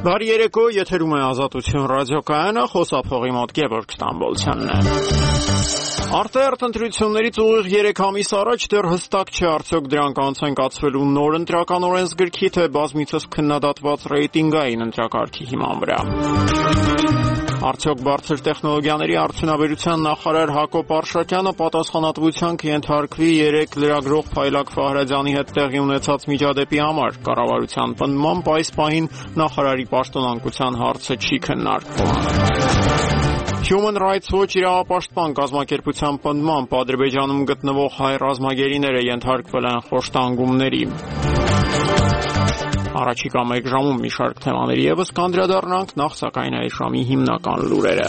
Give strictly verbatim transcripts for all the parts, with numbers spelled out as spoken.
Բարի երեկո, եթերում է Ազատություն ռադիոկայանը, խոսափողի մոտ Գևորգ Ստամբոլցյանն է։ Արտահերթ ընտրություններից ուղիղ երեք ամիս առաջ դեռ հստակ չէ արդյոք դրանք անց են կացվելու նոր ընտրական օրենսգրքի, թե բազմիցս քննադատված ռեյտինգային ընտրակարգի հիման վրա։ Արդյոք բարձր տեխնոլոգիաների արդյունաբերության նախարար Հակոբ Արշակյանը պատասխանատվության կենթարկվի երեք լրագրող Փայլակ Ֆահրադյանի հետ տեղի ունեցած միջադեպի համար։ Կառավարության պնդմամբ այս պահին նախարարի պաշտոնանկության հարցը չի քննարկվում։ Human Rights Watch իրավապաշտպան կազմակերպության պնդմամբ Ադրբեջանում գտնվող հայ ռազմագերիները ենթարկվել են խոշտանգումների։ Առաջիկա մեկ ժամում մի շարք թեմաների ևս կանդրադառնանք, նախ սակայն այս ժամի հիմնական լուրերը։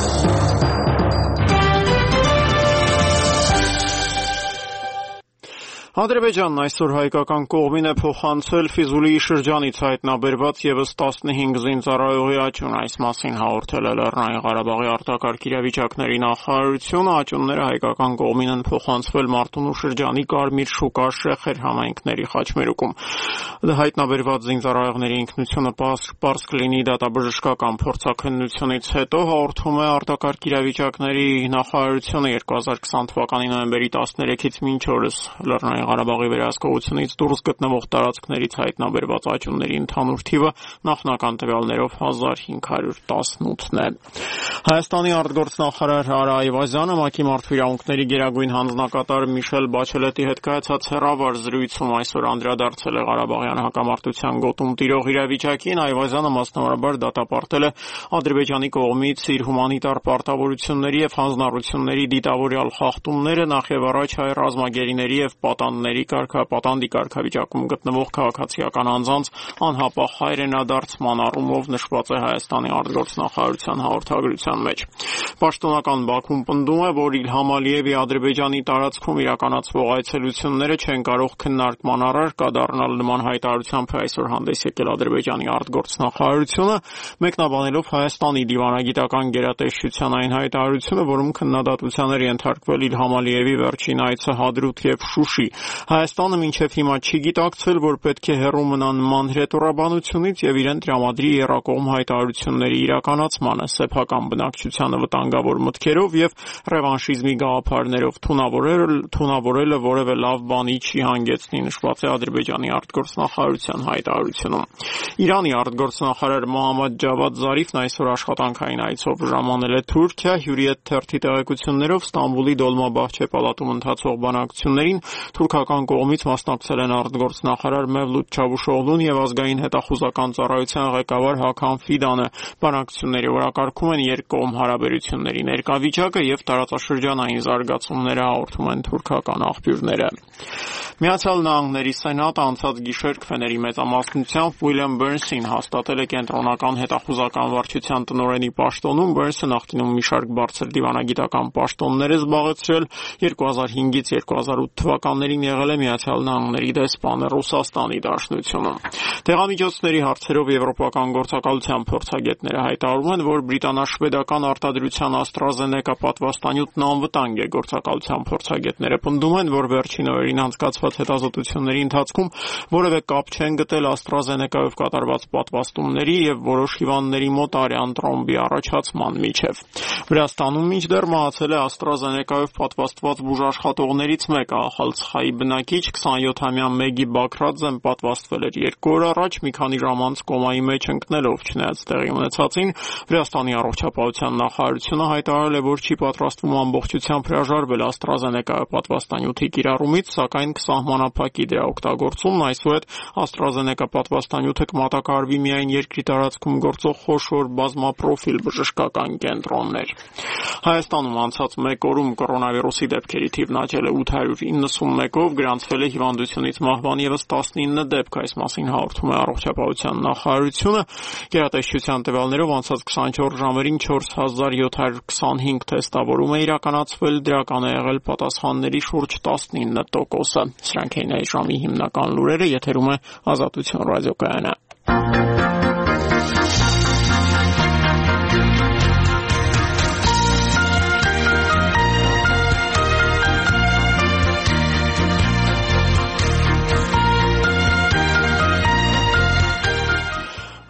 Ադրբեջանն այսօր հայկական կողմին է փոխանցել Ֆիզուլիի շրջանից հայտնաբերված ևս տասնհինգ զինծառայողի աճուն, այս մասին հաղորդել է Լեռնային Ղարաբաղի արտակարգ իրավիճակների նախարարությունը, աճունները հայկական կողմին են փոխանցվել Մարտունու շրջանի Կարմիր շուկա Շեխեր համայնքների խաչմերուկում։ Հայտնաբերված զինծառայողների ինքնությունը պարզ կլինի դատաբժշկական փորձաքննությունից հետո, հաղորդում է արտակարգ իրավիճակների նախարարությունը երկու հազար քսան թվականի նոյեմբերի տասներեքից մինչ օրս Լեռնային Ղարաբաղի վերահսկողությունից դուրս գտնվող տարածքներից հայտնաբերված աճունների ընդհանուր թիվը նախնական տվյալներով հազար հինգ հարյուր տասնութն է։ Հայաստանի արտգործնախարար Արա Այվազյանը ՄԱԿ-ի մարդու իրավունքների գերագույն հանձնակատար Միշել Բաչելետի հետ կայացած հեռավար զրույցում այսօր անդրադարձել է Ղարաբաղյան հակամարտության գոտում տիրող իրավիճակին։ Այվազյանը մասնավորաբար դատապարտել է Ադրբեջանի կողմից իր հումանիտար պարտավորությունների եւ հանձնառությունների դիտավորյալ խախտումները, նախ եւ առաջ հայ ռազմագերիների եւ պատանդների կարգապատանդի կարգավիճակում գտնվող քաղաքացիական անձանց անհապաղ հայրենադարձման առումով նշված է Հայաստանի արտգործնախարարության հաղորդագրության մեջ։ Պաշտոնական Բաքուն պնդում է, որ Իլհամ Ալիևի Ադրբեջանի տարածքում իրականացվող այցելությունները չեն կարող քննարկման առարկա դառնալ։ Նման հայտարարությամբ է այսօր հանդես եկել Ադրբեջանի արտգործնախարարությունը, մեկնաբանելով Հայաստանի դիվանագիտական գերատեսչության այն հայտարարությունը, որում քննադատության էր ենթարկվել Իլհամ Ալիևի վերջին այցը Հադրութ եւ Շուշի։ Հայաստանը մինչև հիմա չի գիտակցել, որ պետք է հեռու մնա նման հրետորաբանությունից եւ իրեն տրամադրի եռակողմ հայտարարությունների իրականացմանը, սեփական բնակչությանը վտանգավոր մտքերով եւ ռևանշիզմի գաղափարներով թունավորել թունավորելը որևէ լավ բանի չի հանգեցնի, նշված է Ադրբեջանի արտգործնախարարության հայտարարությունում։ Իրանի արտգործնախարար Մոհամմադ Ջավադ Զարիֆն այսօր աշխատանքային այցով ժամանել է Թուրքիա, Հյուրիետ թերթի տեղեկություններով Ստամբուլի Դոլմաբահչե պալատում ընթացող բանակցություններին թուրքական կողմից մասնակցել են արտգործնախարար Մևլութ Չավուշօղլուն եւ ազգային հետախուզական ծառայության ղեկավար Հաքան Ֆիդանը։ Բանակցությունների օրակարգում են երկկողմ հարաբերությունների ներկայվիճակը եւ տարածաշրջանային զարգացումները, հաղորդում են թուրքական աղբյուրները։ Միացյալ Նահանգների Սենատը անցած գիշեր քվեների մեծամասնությամբ Ուիլյամ Բերնսին հաստատել է կենտրոնական հետախուզական վարչության տնօրենի պաշտոնում։ Բերնսը նախկինում մի շարք բարձր դիվանագիտական պաշտոններ է զբաղեցրել, երկու հազար հինգից երկու հազար ութ թվականներին եղել է Միացյալ Նահանգների դեսպանը Ռուսաստանի Դաշնությունում։ Տեղամիջոցների հարցերով եվրոպական գործակալության փորձագետները հայտարարում են, որ բրիտանա-շվեդական արտադրության AstraZeneca պատվաստանյութն անվտանգ է։ Գործակալության փորձագետները պնդում են, որ վերջին օրերին անցկացված հետազոտությունների ընթացքում որևէ կապ չեն գտել AstraZeneca-ով կատարված պատվաստումների եւ որոշ հիվանդների մոտ արյան տրոմբի առաջացման միջև։ Վրաստանում մինչդեռ մահացել է AstraZeneca-ով պատվաստված բուժաշխատողներից մեկը, ախալցխայի բնակիչ քսանյոթամյա Մեգի Բաքրաձեն պատվաստվել էր երկու օր առաջ, մի քանի ժամ անց կոմայի մեջ ընկնելով։ Չնայած տեղի ունեցածին, Վրաստանի առողջապահության նախարարությունը հայտարարել է, որ չի պատրաստվում ամբողջությամբ հրաժարվել AstraZeneca պատվաստանյութի կիրառումից, սակայն կսահմանափակի դրա օգտագործումն, այսուհետ AstraZeneca պատվաստանյութը կմատակարարվի միայն երկրի տարածքում գործող խոշոր բազմապրոֆիլ բժշկական կենտրոններ։ Հայաստանում անցած մեկ օրում կորոնավիրուսի դեպքերի թիվն աճել է ութ հարյուր իննսունմեկով, գրանցվել է հիվանդությունից մահվան ևս տասնինը դեպք, այս մասին հաղորդում է առողջապահության նախարարությունը։ Գերատեսչության տվյալներով անցած քսանչորս ժամերին չորս հազար յոթ հարյուր քսանհինգ թեստավորում է իրականացվել, դրական է եղել պատասխանների շուրջ տասնինը տոկոսը։ Սրանք էին այս ժամի հիմնական լուրերը, եթերում է Ազատություն ռադիոկայանը։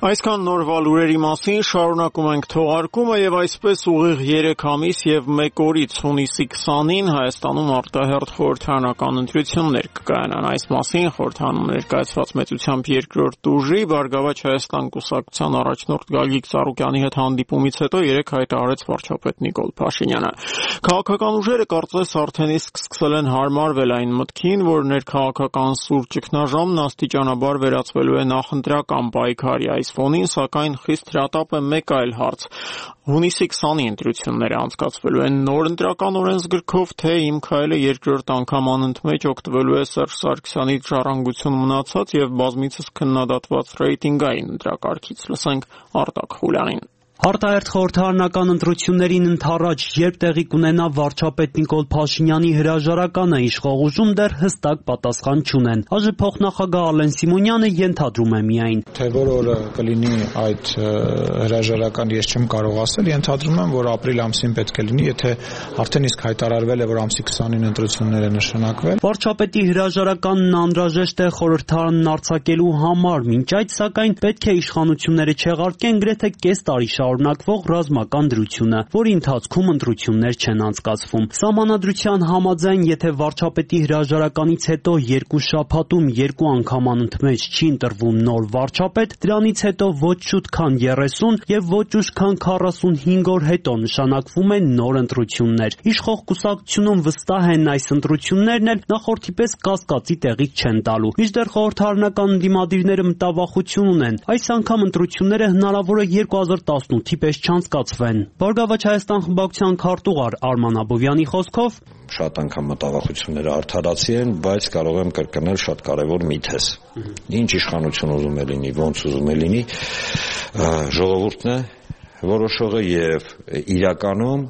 Այսքան նորվա լուրերի մասին շարունակում ենք թողարկումը եւ այսպես ուղիղ երեք ամիս եւ մեկ օրից հունիսի քսանին Հայաստանում արտահերթ խորհրդարանական ընտրություններ կկայանան։ Այս մասին խորհրդանում ներկայացված մեծությամբ երկրորդ ուժի Բարգավաճ Հայաստան կուսակցության առաջնորդ Գագիկ Ծառուկյանի հետ հանդիպումից հետո երեք հայտարարեց վարչապետ Նիկոլ Փաշինյանը։ Քաղաքական ուժերը կարծես արդեն իսկ սկսել են հարմարվել այն մտքին, որ ներքաղաքական սուր ճգնաժամն աստիճանաբար վերածվելու է նախընտրական պայքարի։ Այս ֆոնին, սակայն խիստ հրատապ է մեկ այլ հարց. հունիսի քսանի ընտրությունները անցկացվելու են նոր ընտրական օրենսգրքով, թե Իմ քայլը երկրորդ անգամ անընդմեջ օգտվելու է Սերժ Սարգսյանից ժառանգություն մնացած եւ բազմիցս քննադատված ռեյտինգային ընտրակարգից։ Լսենք Արտակ Խուլյանին։ Արտահերթ խորհրդարանական ընտրություններին ընդառաջ երբ տեղի կունենա վարչապետ Նիկոլ Փաշինյանի հրաժարականը, իշխող ուժում դեռ հստակ պատասխան չունեն։ ԱԺ փոխնախագահ Ալեն Սիմոնյանը ենթադրում է միայն, թե որ օրը կլինի այդ հրաժարականը ես չեմ կարող ասել, ենթադրում եմ, որ ապրիլ ամսին պետք է լինի, եթե արդեն իսկ հայտարարվել է, որ ամսի քսանին ընտրությունները նշանակվել։ Վարչապետի հրաժարականն անհրաժեշտ է խորհրդարանն արձակելու համար, մինչ այդ սակայն պետք է իշխանությունները չեղարկեն գրեթե կես տարի շարունակվող ռազմական դրությունը, որի ընթացքում ընտրություններ չեն անցկացվում։ Սահմանադրության համաձայն, եթե վարչապետի հրաժարականից հետո երկու շաբաթում երկու անգամ անընդմեջ չի ընտրվում նոր վարչապետ, դրանից հետո ոչ շուտ քան երեսուն եւ ոչ ուշ քան քառասունհինգ օր հետո նշանակվում են նոր ընտրություններ։ Իշխող կուսակցությունում վստահ են այս ընտրություններն էլ նախորդի պես կասկածի տեղիք չեն տալու։ Մինչդեռ խորհրդարանական ընդդիմադիրները մտավախություն ունեն։ Այս անգամ ընտրությունները հնարավոր է երկու հազար տասնութի պես չանցկացվեն։ Բարգավաճ Հայաստան խմբակցության քարտուղար Արման Աբովյանի խոսքով, շատ անգամ մտավախությունները արդարացի են, բայց կարող եմ կրկնել շատ կարևոր միթ է։ Ինչ իշխանություն ուզում է լինի, ոնց ուզում է լինի, ժողովուրդն է որոշողը եւ իրականում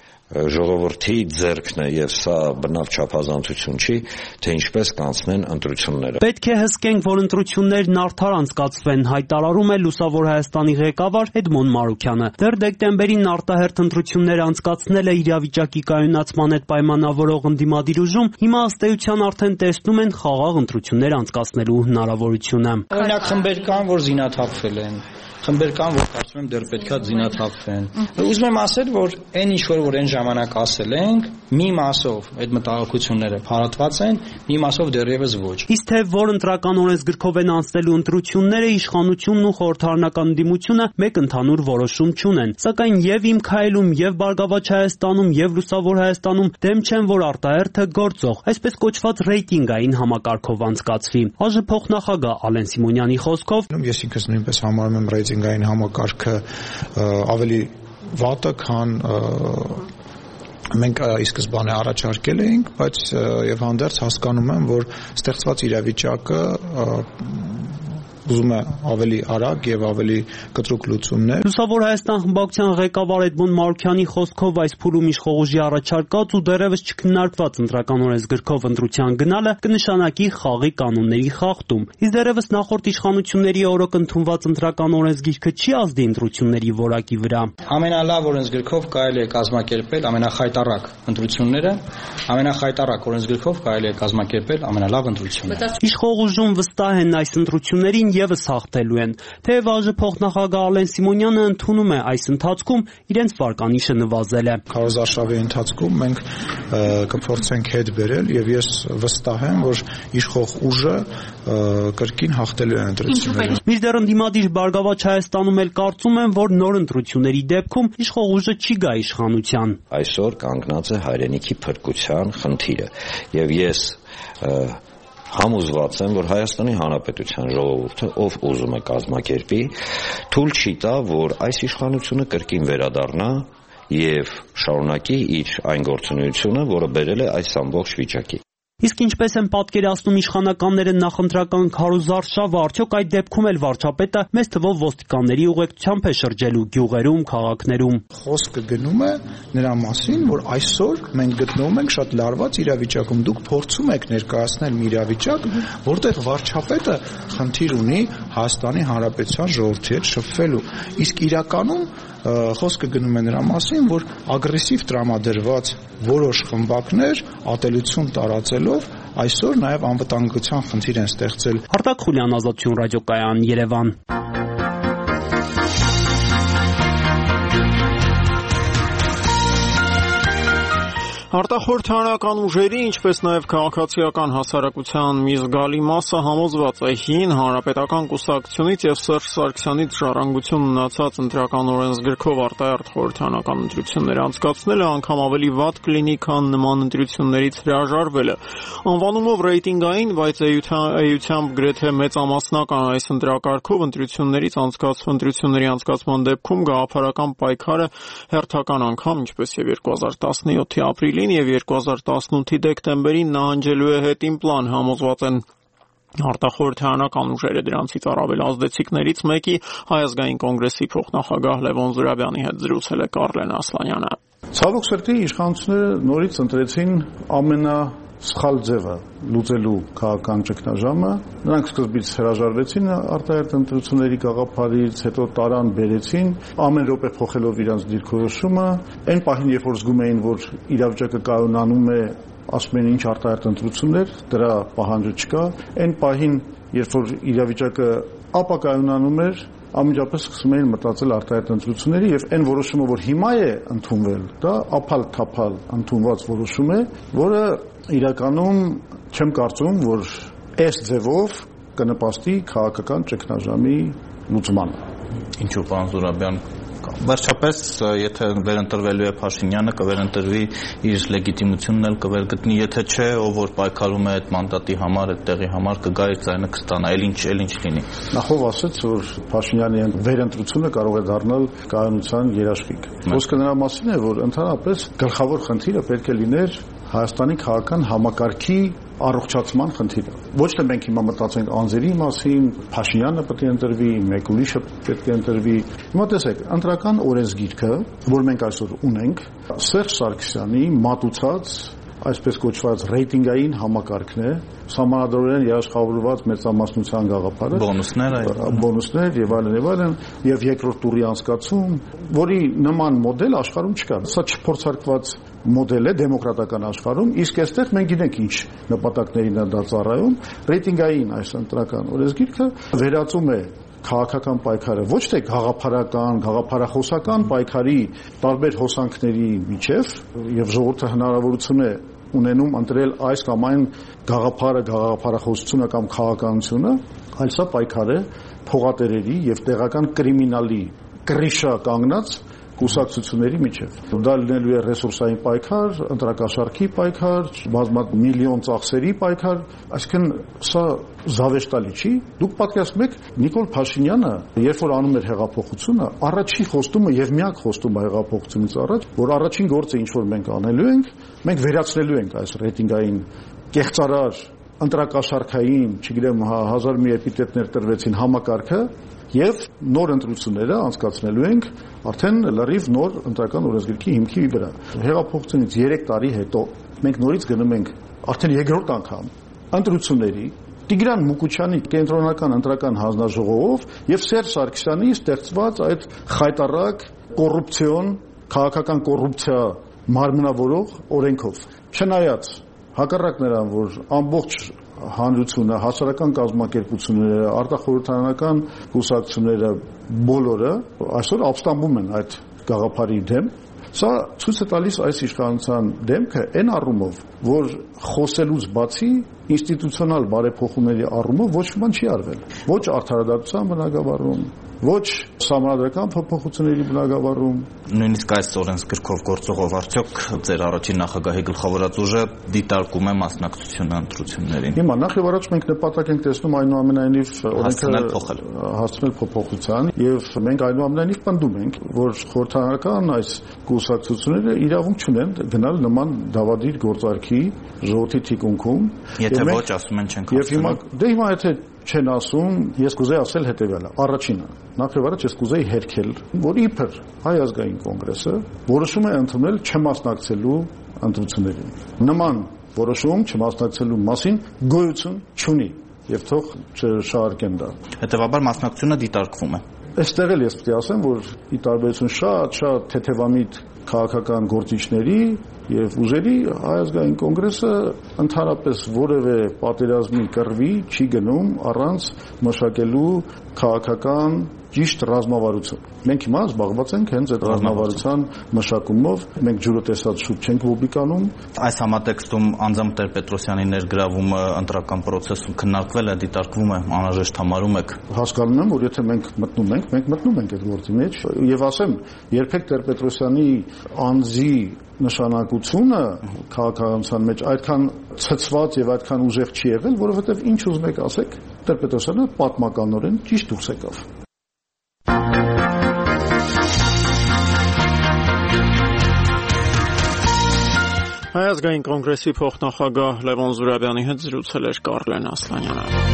ժողովրդի ձեռքն է եւ սա բնավ չափազանցություն չի, թե ինչպես կանցնեն ընտրությունները։ Պետք է հսկենք, որ ընտրություններն արդար անցկացվեն, հայտարարում է Լուսավոր Հայաստանի ղեկավար Էդմոն Մարուքյանը։ Դեռ դեկտեմբերին արտահերթ ընտրություններ անցկացնել է իրավիճակի կայունացման հետ պայմանավորող ընդդիմադիր ուժում, հիմա ըստ էության արդեն տեսնում են խաղաղ ընտրություններ անցկացնելու հնարավորությունը։ Օրինակ խմբեր կան, որ զինաթափվել են, խմբեր կան, որ կարծում եմ դեռ պետքա զինաթափվեն։ Ուզում եմ ասել, որ այն ինչ որ այն ժամանակ ասել ենք, մի մասով այդ մտահոգությունները փարատված են, մի մասով դեռևս ոչ։ Իսկ թե որ ընտրական օրենսգրքով են անցնելու ընտրությունները, իշխանությունն ու խորհրդարանական ընդդիմությունը մեկ ընդհանուր որոշում չունեն։ Սակայն եւ Իմ քայլում, եւ Բարգավաճ Հայաստանում, եւ Լուսավոր Հայաստանում դեմ չեն, որ արտահերթը գործող, այսպես կոչված ռեյտինգային համակարգով անցկացվի։ ԱԺ փոխնախագահ Ալեն Սիմոնյանի խոսքով, ես ինքս նույնպես համարում եմ ռեյտինգային համակարգը ավելի վատը, քան մենք ի սկզբանե առաջարկել էինք, բայց եւ հանդերձ հասկանում եմ, որ ստեղծված իրավիճակը ուզում է ավելի արագ եւ ավելի կտրուկ լուծումներ։ Լուսավոր Հայաստան խմբակցության ղեկավար Էդմոն Մարուքյանի խոսքով այս փուլում իշխող ուժի առաջարկած ու դեռևս չքննարկված ընտրական օրենսգրքով ընտրության գնալը կնշանակի խաղի կանոնների խախտում։ Իսկ դեռևս նախորդ իշխանությունների օրոք ընդունված ընտրական օրենսգիրքը չի ազդի ընտրությունների որակի վրա։ Ամենալավ օրենսգրքով կարելի է կազմակերպել ամենախայտառակ ընտրությունները, ամենախայտառակ օրենսգրքով կարելի է կազմակերպել ամենալավ ընտրությունները։ Իշխող ուժում վստահ են այս ընտրություններին եւս հաղթելու են։ Թեև ԱԺ փոխնախագահ Ալեն Սիմոնյանը ընդունում է այս ընթացքում իրենց վարկանիշը նվազել է։ Քարոզարշավի ընթացքում մենք կփորձենք հետ բերել եւ ես վստահ եմ, որ իշխող ուժը կրկին հաղթելու է ընտրությունները։ Մինչդեռ ընդդիմադիր Բարգավաճ Հայաստանում էլ կարծում են, որ նոր ընտրությունների դեպքում իշխող ուժը չի գա իշխանության։ Այսօր կանգնած է հայրենիքի փրկության խնդիրը եւ ես համոզված եմ, որ Հայաստանի Հանրապետության ժողովուրդը, ով ուզում է կազմակերպի, թույլ չի տա, որ այս իշխանությունը կրկին վերադառնա եւ շարունակի իր այն գործունեությունը, որը բերել է այս ամբողջ վիճակի։ Իսկ ինչպես են պատկերացնում իշխանականները նախընտրական քարոզարշավը, արդյոք այդ դեպքում էլ վարչապետը մեծ թվով ոստիկանների ուղեկցությամբ է շրջելու գյուղերում, քաղաքներում։ Խոսքը գնում է նրա մասին, որ այսօր մենք գտնվում ենք շատ լարված իրավիճակում։ Դուք փորձում եք ներկայացնել մի իրավիճակ, որտեղ վարչապետը խնդիր ունի Հայաստանի Հանրապետության ժողովրդի հետ շփվելու։ Իսկ իրականում խոսքը գնում է նրա մասին, որ ագրեսիվ տրամադրված որոշ խմբակներ ատելություն տարածելով այսօր նաև անվտանգության խնդիր են ստեղծել։ Արտակ Խուլյան, Ազատություն ռադիոկայան, Երևան։ Արտախորհրդարանական ուժերի, ինչպես նաև քաղաքացիական հասարակության մի զգալի մասը համոզված է հին հանրապետական կուսակցությունից եւ Սերժ Սարգսյանից ժառանգություն ունեցած ընտրական օրենսգրքով արտահերթ խորհրդարանական ընտրություններ անցկացնելը անգամ ավելի վատ կլինի, քան նման ընտրություններից հրաժարվելը։ Անվանումով ռեյտինգային, բայց էությամբ գրեթե մեծամասնական այս ընտրակարգով ընտրություններից անցկացվող ընտրությունների անցկացման դեպքում գաղափարական պայքարը հերթական անգամ, ինչպես եւ երկու հազար տասնյոթի ապրիլին եւ երկու հազար տասնութի դեկտեմբերին նահանջելու է հետին պլան, համոզված են արտախորհրդարանական ուժերը։ Դրանցից առավել ազդեցիկներից մեկի Հայ ազգային կոնգրեսի փոխնախագահ Լևոն Զուրաբյանի հետ զրուցել է Կարլեն Ասլանյանը։ Ցավոք սրտի իշխանությունները նորից ընտրեցին ամենա սխալ ձևը լուծելու քաղաքական ճգնաժամը։ Նրանք սկզբից հրաժարվեցին արտահերթ ընտրությունների գաղափարից, հետո տարան բերեցին, ամեն րոպե փոխելով իրենց դիրքորոշումը։ Այն պահին, երբ որ զգում էին, որ իրավիճակը կայունանում է, ասում են ինչ արտահերթ ընտրություններ, դրա պահանջը չկա։ Այն պահին, երբ որ իրավիճակը ապակայունանում էր, ամենջապես սկսում էին մտածել արտահերթ ընտրությունների եւ այն որոշումը, որ հիմա է ընդունվել, դա ափալ-թափալ ընդունված որոշում է, որը իրականում չեմ կարծում, որ այս ձևով կնպաստի քաղաքական ճգնաժամի լուծմանը։ Ինչու՞ պարոն Զուրաբյան, վերջապես եթե վերընտրվելու է Փաշինյանը, կվերընտրվի իր լեգիտիմությունն էլ կվերգտնի, եթե չէ, ով որ պայքարում է այդ մանդատի համար, այդ տեղի համար, կգա իր ձայնը կստանա, էլ ինչ, էլ ինչ լինի։ Նախով ասաց, որ Փաշինյանի վերընտրությունը կարող է դառնալ կայունության երաշխիք։ Խոսքը նրա մասին է, որ ընդհանրապես գլխավոր խնդիրը պետք է լիներ Հայաստանի քաղաքական համակարգի առողջացման խնդիրը։ Ոչ թե մենք հիմա մտածենք անձերի մասին, Փաշինյանը պետք է ընտրվի, մեկ ուրիշը պետք է ընտրվի։ Հիմա տեսեք, ընտրական օրենսգիրքը, որ մենք այսօր ունենք, Սերժ Սարգսյանի մատուցած այսպես կոչված ռեյտինգային համակարգն է, սահմանադրորեն երաշխավորված մեծամասնության գաղափարը, բոնուսներ, բոնուսներ եւ այլն եւ այլն, եւ երկրորդ տուրի անցկացում, որի նման մոդել աշխարհում չկա։ Սա չփորձարկված մոդել է դեմոկրատական աշխարհում, իսկ այստեղ մենք գիտենք ինչ նպատակներին է դա ծառայում։ Ռեյտինգային այս ընտրական օրենսգիրքը վերածում է քաղաքական պայքարը ոչ թե գաղափարական, գաղափարախոսական պայքարի տարբեր հոսանքների միջև եւ ժողովուրդը հնարավորություն է ունենում ընտրել այս կամ այն գաղափարը, գաղափարախոսությունը կամ քաղաքականությունը, այլ սա պայքար է փողատերերի եւ տեղական կրիմինալի կրիշա կանգնած կուսակցությունների միջև։ Դա լինելու է ռեսուրսային պայքար, ընտրակաշառքի պայքար, բազմաթիվ միլիոն ծախսերի պայքար, այսինքն սա զավեշտալի չի։ Դուք պատկերացնում եք Նիկոլ Փաշինյանը, երբ որ անում էր հեղափոխությունը, առաջին խոստումը եւ միակ խոստումը հեղափոխությունից առաջ, որ առաջին գործը ինչ որ մենք անելու ենք, մենք վերացնելու ենք այս ռեյտինգային կեղծարար ընտրակաշառքային, չգիտեմ, հազար մի էպիտետներ տրվեցին համակարգը եւ նոր ընտրությունները անցկացնելու ենք արդեն լրիվ նոր ընտրական օրենսգրքի հիմքի վրա։ Հեղափոխությունից երեք տարի հետո մենք նորից գնում ենք արդեն երկրորդ անգամ ընտրությունների Տիգրան Մուկուչյանի կենտրոնական ընտրական հանձնաժողովով եւ Սերժ Սարգսյանի ստեղծված այդ խայտարակ կոռուպցիոն, քաղաքական կոռուպցիա մարմնավորող օրենքով։ Չնայած հակառակ նրան, որ ամբողջ հանրությունը, հասարակական կազմակերպությունները, արտախորհրդարանական կուսակցությունները բոլորը այսօր ապստամբում են այդ գաղափարի դեմ, սա ցույց է տալիս այս իշխանության դեմքը այն առումով, որ խոսելուց բացի ինստիտուցիոնալ բարեփոխումների առումով ոչ մի բան չի արվել։ Ոչ արդարադատության բնագավառում, ոչ սահմանադրական փոփոխությունների բնագավառում։ Նույնիսկ այս օրենսգրքով գործողով արդյոք ձեր առաջին նախագահի գլխավորած ուժը դիտարկում է մասնակցությունը ընտրություններին։ Հիմա նախ եւ առաջ մենք նպատակ ենք տեսնում այնուամենայնիվ օրենքը հասցնել փոփոխության եւ մենք այնուամենայնիվ պնդում ենք, որ խորհրդարանական այս կուսակցությունները իրավունք չունեն գնալ նման դավադիր գործարքի ժողովրդի թիկունքում։ Եթե ոչ, ասում են չեն Եվ հիմա դե հիմա եթե չեն ասում, ես կուզեի ասել հետեւյալը. առաջինը, նախ եւ առաջ ես կուզեի հերքել, որ իբր Հայ ազգային կոնգրեսը որոշում է ընդունել չմասնակցելու ընտրություններին։ Նման որոշում չմասնակցելու մասին գոյություն չունի եւ թող չշահարկեն դա։ Հետևաբար մասնակցությունը դիտարկվում է։ Այստեղ էլ ես պետք է ասեմ, որ ի տարբերություն շատ-շատ թեթևամիտ քաղաքական գործիչների Եվ ուժերի Հայ ազգային կոնգրեսը ընդհանրապես որևէ պատերազմի կռվի չի գնում առանց մշակելու քաղաքական ճիշտ ռազմավարություն։ Մենք հիմա զբաղված ենք հենց այդ ռազմավարության մշակումով, մենք ջուրը տեսած շուտ չենք ոբիկանում։ Այս համատեքստում անձամբ Տեր-Պետրոսյանի ներգրավումը ընտրական process-ում քննարկվել է, դիտարկվում է, անհրաժեշտ համարում եք։ Հասկանում եմ, որ եթե մենք մտնում ենք, մենք մտնում ենք այդ գործի մեջ, եւ ասեմ, երբեք Տեր-Պետրոսյանի անձի նշանակությունը քաղաքականության մեջ այդքան ցցված եւ այդքան ուժեղ չի եղել, որովհետեւ ինչ ուզում եք ասեք, Տեր-Պետրոսյանը պատմականորեն ճիշտ դուրս եկավ։ Հայ ազգային կոնգրեսի փոխնախագահ Լևոն Զուրաբյանի հետ զրուցել էր Կարլեն Ասլանյանը։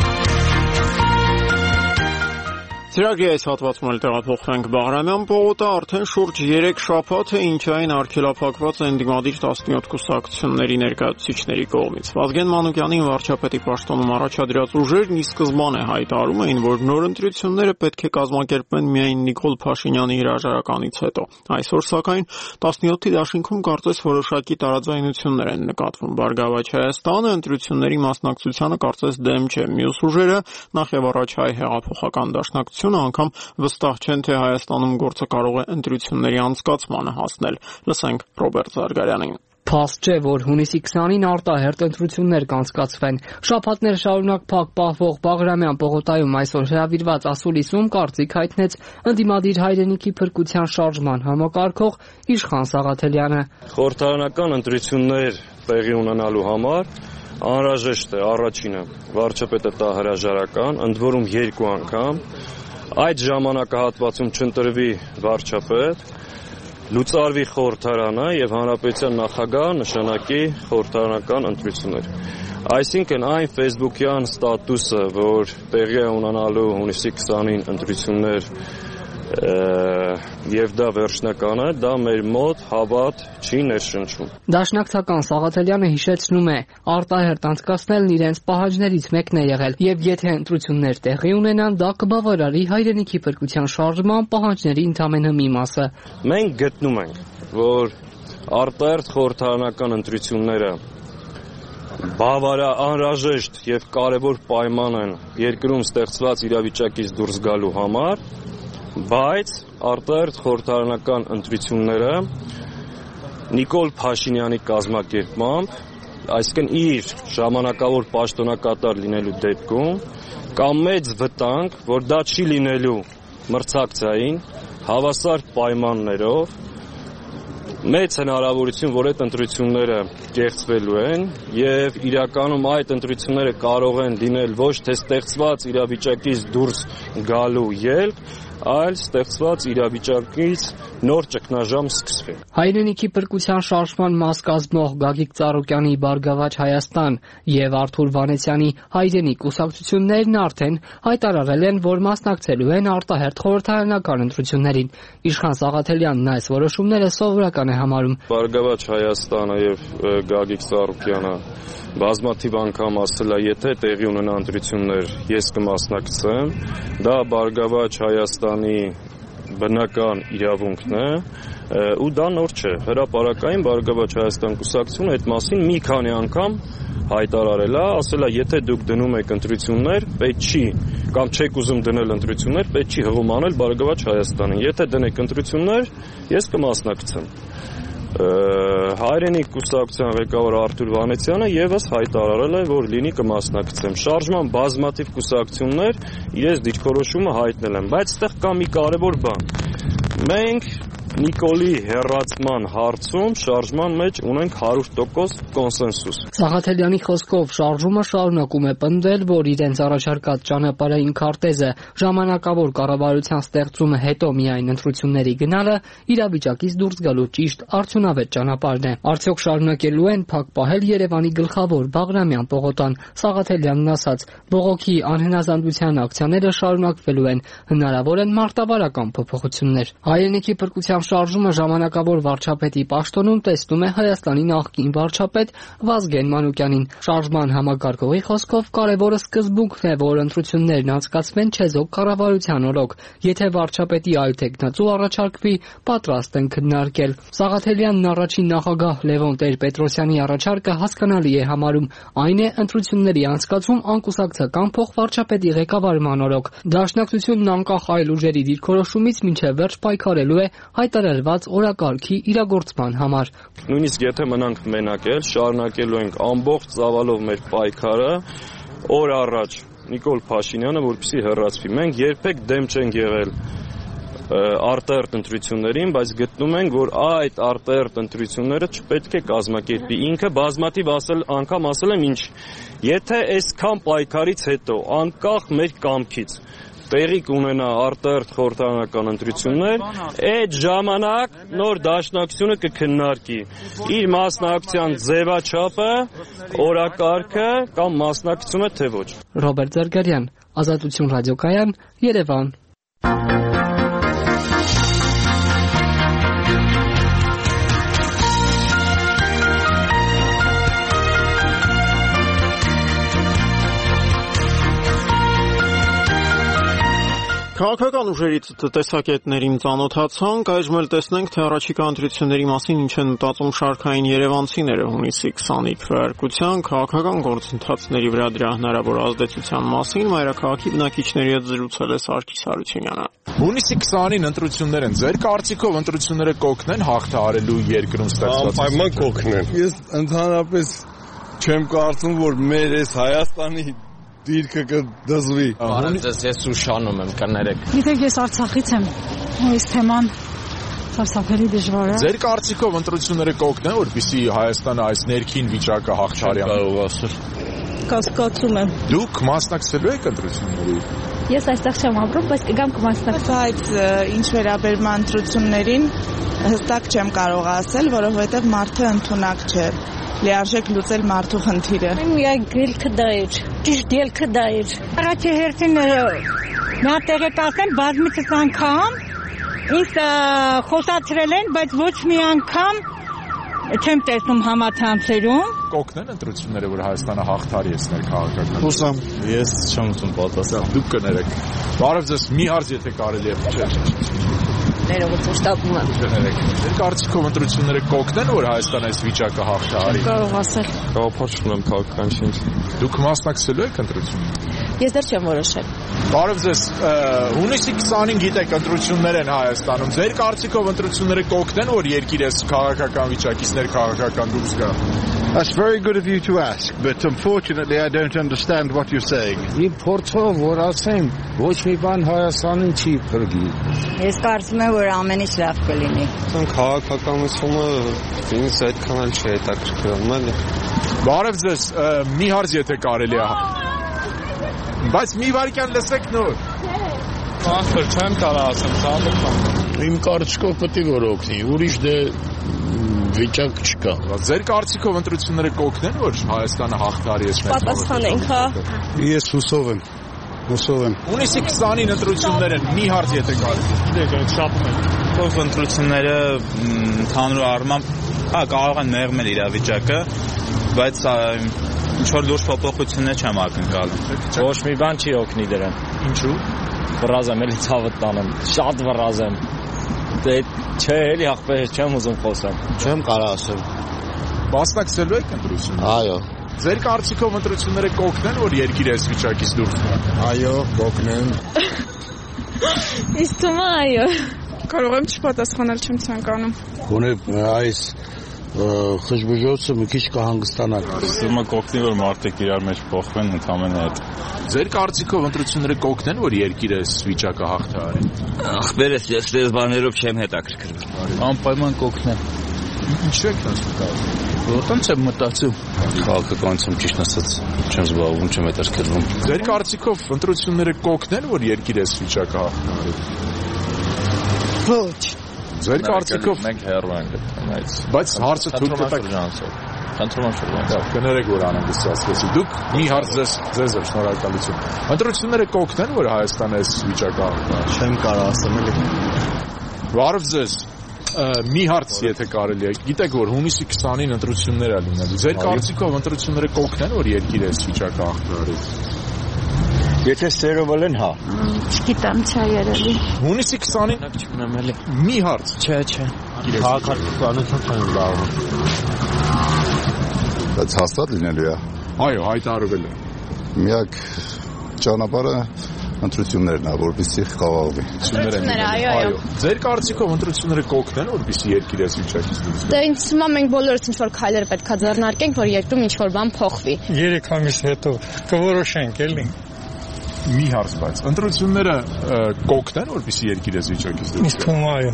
Ծրագրի այս հատվածում էլ տեղափոխվենք Բաղրամյան պողոտը, արդեն շուրջ երեք շաբաթ է ինչ այն արգելափակված ընդդիմադիր տասնյոթ կուսակցությունների ներկայացուցիչների կողմից։ Վազգեն Մանուկյանին վարչապետի պաշտոնում առաջադրած ուժերն ի սկզբանե հայտարարում էին, որ նոր ընտրությունները պետք է կազմակերպվեն միայն Նիկոլ Փաշինյանի հրաժարականից հետո։ Այսօր սակայն տասնյոթի դաշինքում կարծես որոշակի տարաձայնություններ են նկատվում։ Բարգավաճ Հայաստանը ընտրությունների մասնակցությանը կարծես դեմ չէ։ Մյուս ուժերը, նախ եւ առաջ Հայ հեղափոխական դաշնակցությունը անգամ վստահ չեն, թե Հայաստանում գործը կարող է ընտրությունների անցկացմանը հասնել։ Լսենք Ռոբերտ Զարգարյանին։ Փաստ չէ, որ հունիսի քսանին արտահերթ ընտրություններ կանցկացվեն։ Շաբաթներ շարունակ փակ պահվող Բաղրամյան պողոտայում այսօր հրավիրված ասուլիսում կարծիք հայտնեց ընդդիմադիր հայրենիքի փրկության շարժման համակարգող Իշխան Սաղաթելյանը։ Խորհրդարանական ընտրություններ տեղի ունենալու համար անհրաժեշտ է առաջինը վարչապետը տա հրաժարական, ընդ որում երկու անգամ, այդ ժամանակահատվածում չընտրվի վարչապետ, լուծարվի խորհրդարանը եւ հանրապետության նախագահ նշանակի խորհրդարանական ընտրություններ։ Այսինքն այն Facebook-յան ստատուսը, որ տեղի է ունենալու հունիսի քսանին ընտրություններ եւ դա վերջնական է, դա մեր մոտ հավատ չի ներշնչում։ Դաշնակցական Սաղաթելյանը հիշեցնում է, արտահերթ անցկացնելն իրենց պահանջներից մեկն է եղել եւ եթե ընտրություններ տեղի ունենան, դա կբավարարի հայրենիքի փրկության շարժման պահանջների ընդամենը մի մասը։ Մենք գտնում ենք, որ արտահերթ խորհրդարանական ընտրությունները բավարար անհրաժեշտ եւ կարեւոր պայման են երկրում ստեղծված իրավիճակից դուրս գալու համար, բայց արտահերթ խորհրդարանական ընտրությունները Նիկոլ Փաշինյանի կազմակերպմամբ, այսինքն իր ժամանակավոր պաշտոնակատար լինելու դեպքում, կամ մեծ վտանգ, որ դա չի լինելու մրցակցային, հավասար պայմաններով, մեծ հնարավորություն, որ այդ ընտրությունները կեղծվելու են եւ իրականում այդ ընտրությունները կարող են լինել ոչ թե ստեղծված իրավիճակից դուրս գալու ելք, այլ ստեղծված իրավիճակից նոր ճգնաժամ սկսվի։ Հայրենիքի փրկության շարժման մաս կազմող Գագիկ Ծառուկյանի Բարգավաճ Հայաստան եւ Արթուր Վանեցյանի հայրենիք կուսակցություններն արդեն հայտարարել են, որ մասնակցելու են արտահերթ խորհրդարանական ընտրություններին։ Իշխան Սաղաթելյանն այս որոշումները սովորական է համարում։ Բարգավաճ Հայաստանը եւ Գագիկ Ծառուկյանը բազմաթիվ անգամ ասել է, եթե տեղի ունենա ընտրություններ, ես կմասնակցեմ, դա Բարգավաճ Հայաստանի բնական իրավունքն է, ու դա նոր չէ։ Հրապարակային Բարգավաճ Հայաստան կուսակցությունը այդ մասին մի քանի անգամ հայտարարել է, ասել է, եթե դուք դնում եք ընտրություններ, պետք չի կամ չեք ուզում դնել ընտրություններ, պետք չի հղում անել Բարգավաճ Հայաստանին։ Եթե դնեք ընտրություններ, ես կմասնակցեմ։ Հայրենիք կուսակցության ղեկավար Արթուր Վանեցյանը եւս հայտարարել է, որ լինի կմասնակցեմ։ Շարժման բազմաթիվ կուսակցություններ իրենց դիրքորոշումը հայտնել են, բայց այդտեղ կա մի կարևոր բան։ Մենք Նիկոլի հեռացման հարցում շարժման մեջ ունենք հարյուր տոկոս կոնսենսուս։ Սաղաթելյանի խոսքով շարժումը շարունակում է պնդել, որ իրենց առաջարկած ճանապարհային քարտեզը ժամանակավոր կառավարության ստեղծումը հետո միայն ընտրությունների գնալը իրավիճակից դուրս գալու ճիշտ արդյունավետ ճանապարհն է։ Արդյոք շարունակելու են փակ պահել Երևանի գլխավոր Բաղրամյան պողոտան։ Սաղաթելյանն ասաց, բողոքի անհնազանդության ակցիաները շարունակվելու են, հնարավոր են մարտավարական փոփոխություններ։ Հայրենիքի փրկության Հանրապետության շարժումը ժամանակավոր վարչապետի պաշտոնում տեսնում է Հայաստանի նախկին վարչապետ Վազգեն Մանուկյանին։ Շարժման համակարգողի խոսքով կարևորը սկզբունքն է, որ ընտրություններն անցկացվեն չեզոք կառավարության օրոք։ Եթե վարչապետի այլ թեկնածու առաջարկվի, պատրաստ են քննարկել։ Սաղաթելյանն առաջին նախագահ Լևոն Տեր-Պետրոսյանի առաջարկը հասկանալի է համարում, այն է ընտրությունների անցկացում անկուսակցական փոխվարչապետի ղեկավարման օրոք։ Դաշնակցությունն անկախ այլ ուժերի դիրքորոշումից մինչև վերջ պայքարելու է հայտարարված օրակարգի իրագործման համար։ Նույնիսկ եթե մնանք մենակ էլ, շարունակելու ենք ամբողջ ծավալով մեր պայքարը օր առաջ Նիկոլ Փաշինյանը, որպեսզի հեռացվի։ Մենք երբեք դեմ չենք եղել արտահերթ ընտրություններին, բայց գտնում ենք, որ այդ արտահերթ ընտրությունները չպետք է կազմակերպի։ Ինքը բազմաթիվ ասել, անգամ ասել եմ ինչ, եթե այսքան պայքարից հետո անկախ մեր կամքից տեղի կունենա արտահերթ խորհրդարանական ընտրություններ, այդ ժամանակ նոր դաշնակցությունը կքննարկի իր մասնակցության ձևաչափը, օրակարգը կամ մասնակցությունը թե ոչ։ Ռոբերտ Զարգարյան, Ազատություն ռադիոկայան, Երևան։ Քաղաքական ուժերից տեսակետներին ծանոթացանք, այժմ էլ տեսնենք, թե առաջիկա ընտրությունների մասին ինչ են մտածում շարքային երևանցիները։ Հունիսի քսանի քվեարկության քաղաքական գործընթացների վրա դրա հնարավոր ազդեցության մասին մայրաքաղաքի բնակիչների հետ զրուցել է Սարգիս Հարությունյանը։ Հունիսի քսանին ընտրություններ են։ Ձեր կարծիքով ընտրությունները կօգնեն հաղթահարելու երկրում ստեղծված։ Անպայման կօգնեն։ Ես ընդհանրապես չեմ կարծում, որ մեր այս Հայաստանի դիրքը կդզվի։ Բարև ես ուշանում եմ, կներեք։ Գիտեք, ես Արցախից եմ, այս թեման սարսափելի դժվար է։ Ձեր կարծիքով ընտրությունները կօգնեն, որպեսզի Հայաստանը այս ներքին վիճակը հաղթահարի։ Կարող ասել։ Կասկածում եմ։ Դուք մասնակցելու եք ընտրությունների։ Ես այստեղ չեմ ապրում, բայց կգամ կմասնակցեմ։ Բայց ինչ վերաբերում ընտրություններին, հստակ չեմ կարող ասել, որովհետև մարդը ընդունակ չէ։ Լիարժեք լուծել մարդու խնդիրը։ Միայն ելքը դա էր, ճիշտ ելքը դա էր։ Առաջի հերթին նա տեղեկացան բազմիցս անգամ, ինձ խոսացրել են, բայց ոչ մի անգամ չեմ տեսնում համացանցերում։ Կօգնեն ընտրությունները, որ Հայաստանը հաղթարի այս ներքաղաքական։ Հուսամ, ես չեմ ուզում պատասխանել։ Դուք կներեք։ Բարև ձեզ, մի հարց եթե կարելի է փչել։ Ներողություն, շտապում եմ։ Ձեր կարծիքով ընտրությունները կօգնեն, որ Հայաստանը այս վիճակը հաղթահարի։ Կարող ասել։ Գաղափար չունեմ քաղաքական ինչ։ Դուք մասնակցելու եք ընտրություններին։ Ես դեռ չեմ որոշել։ Բարև ձեզ, հունիսի քսանին գիտեք ընտրություններ են Հայաստանում։ Ձեր կարծիքով ընտրությունները կօգնեն, որ երկիրը քաղաքական վիճակից ներքաղաքական դուրս գա։ That's very good of you to ask, but unfortunately I don't understand what you're saying. Իմ փորձով որ ասեմ, ոչ մի բան Հայաստանին չի փրկի։ Ես կարծում եմ, որ ամեն ինչ լավ կլինի։ Քաղաքականությունը ինձ այդքան էլ չի հետաքրքրում, էլի։ Բարև ձեզ, մի հարց եթե կարելի է։ Բայց մի վարքյան լսեք նոր։ Ախր չեմ կարող ասեմ, ցավոք։ Իմ կարծիքով պետք է որ օգնի, ուրիշ դե վիճակ չկա։ Ձեր կարծիքով ընտրությունները կօգնեն, որ Հայաստանը հաղթահարի այս մեծ։ Պատասխանենք, հա։ Ես հուսով եմ։ Հուսով եմ։ Հունիսի քսանին ընտրություններ են, մի հարց եթե կարելի։ Դե շապում եմ։ Ով ընտրությունները ընդհանուր առմամբ, հա, կարող են մեղմել իրավիճակը, բայց ինչ որ լուրջ փոփոխություններ չեմ ակնկալում։ Ոչ մի բան չի օգնի դրան։ Ինչու՞։ Վրազ եմ, էլի ցավը տանեմ, շատ վրազ եմ։ Դե չէ, էլի ախպեր չեմ ուզում խոսեմ։ Չեմ կարող ասել։ Մասնակցելու եք ընտրություններին։ Այո։ Ձեր կարծիքով ընտրությունները կօգնեն, որ երկիրը այս վիճակից դուրս գա։ Այո, կօգնեն։ Իսկ թվում է այո։ Կարող եմ չպատասխանել, չեմ ցանկանում։ Գոնե այս խժբժոցը մի քիչ կհանգստանա։ Սումը կօգնի, որ մարդիկ իրար մեջ փոխվեն ընդամենը այդ։ Ձեր կարծիքով ընտրությունները կօգնեն, որ երկիրը այս վիճակը հաղթահարի։ Ախպերս ես դες բաներով չեմ հետաքրքրվում։ Անպայման կօգնեն։ Ինչու եք ասում։ Որտե՞ղ եմ մտածում։ Քաղաքականությամբ ճիշտ ասած չեմ զբաղվում, չեմ հետաքրքրվում։ Ձեր կարծիքով ընտրությունները կօգնեն, որ երկիրը այս վիճակը հաղթահարի։ Ոչ։ Ձեր կարծիքով մենք հեռու ենք այդից։ Բայց հարցը թույլ տվեք։ Խնդրում եմ, կներեք, որ անհանգստացվեցի։ Դուք մի հարց ձեզ ձեզ է շնորհակալություն։ Ընտրությունները կօգնեն, որ Հայաստանը այս վիճակը հաղթահարի։ Չեմ կարող ասեմ, էլի։ Բարև ձեզ։ Մի հարց, եթե կարելի է, գիտեք որ հունիսի քսանին ընտրություններ է լինելու։ Ձեր կարծիքով ընտրությունները կօգնեն, որ երկիրը այս վիճակը ախտարի։ Եթե ստերովել են, հա։ Չգիտեմ, չէ երևի։ Հունիսի քսանին չունեմ էլի։ Մի հարց։ Չէ, չէ։ Քաղաքականություն չեն լավ։ Բայց հաստատ լինելու է։ Այո, հայտարարվել է։ Միակ ճանապարհը ընտրություններն է, որպեսզի խաղաղվի։ Ընտրությունները, այո, այո։ Ձեր կարծիքով ընտրությունները կօգնեն, որպեսզի երկիրը այս վիճակից դուրս գա։ Դե ինձ թվում է մենք բոլորս ինչ-որ քայլեր պետք է ձեռնարկենք, որ երկրում ինչ-որ բան փոխվի։ Երեք ամիս հետո կորոշենք, էլի։ Մի հարց բայց ընտրությունները կօգնեն, որպեսզի երկիրը այս վիճակից դուրս գա։ Ինձ թվում է, այո։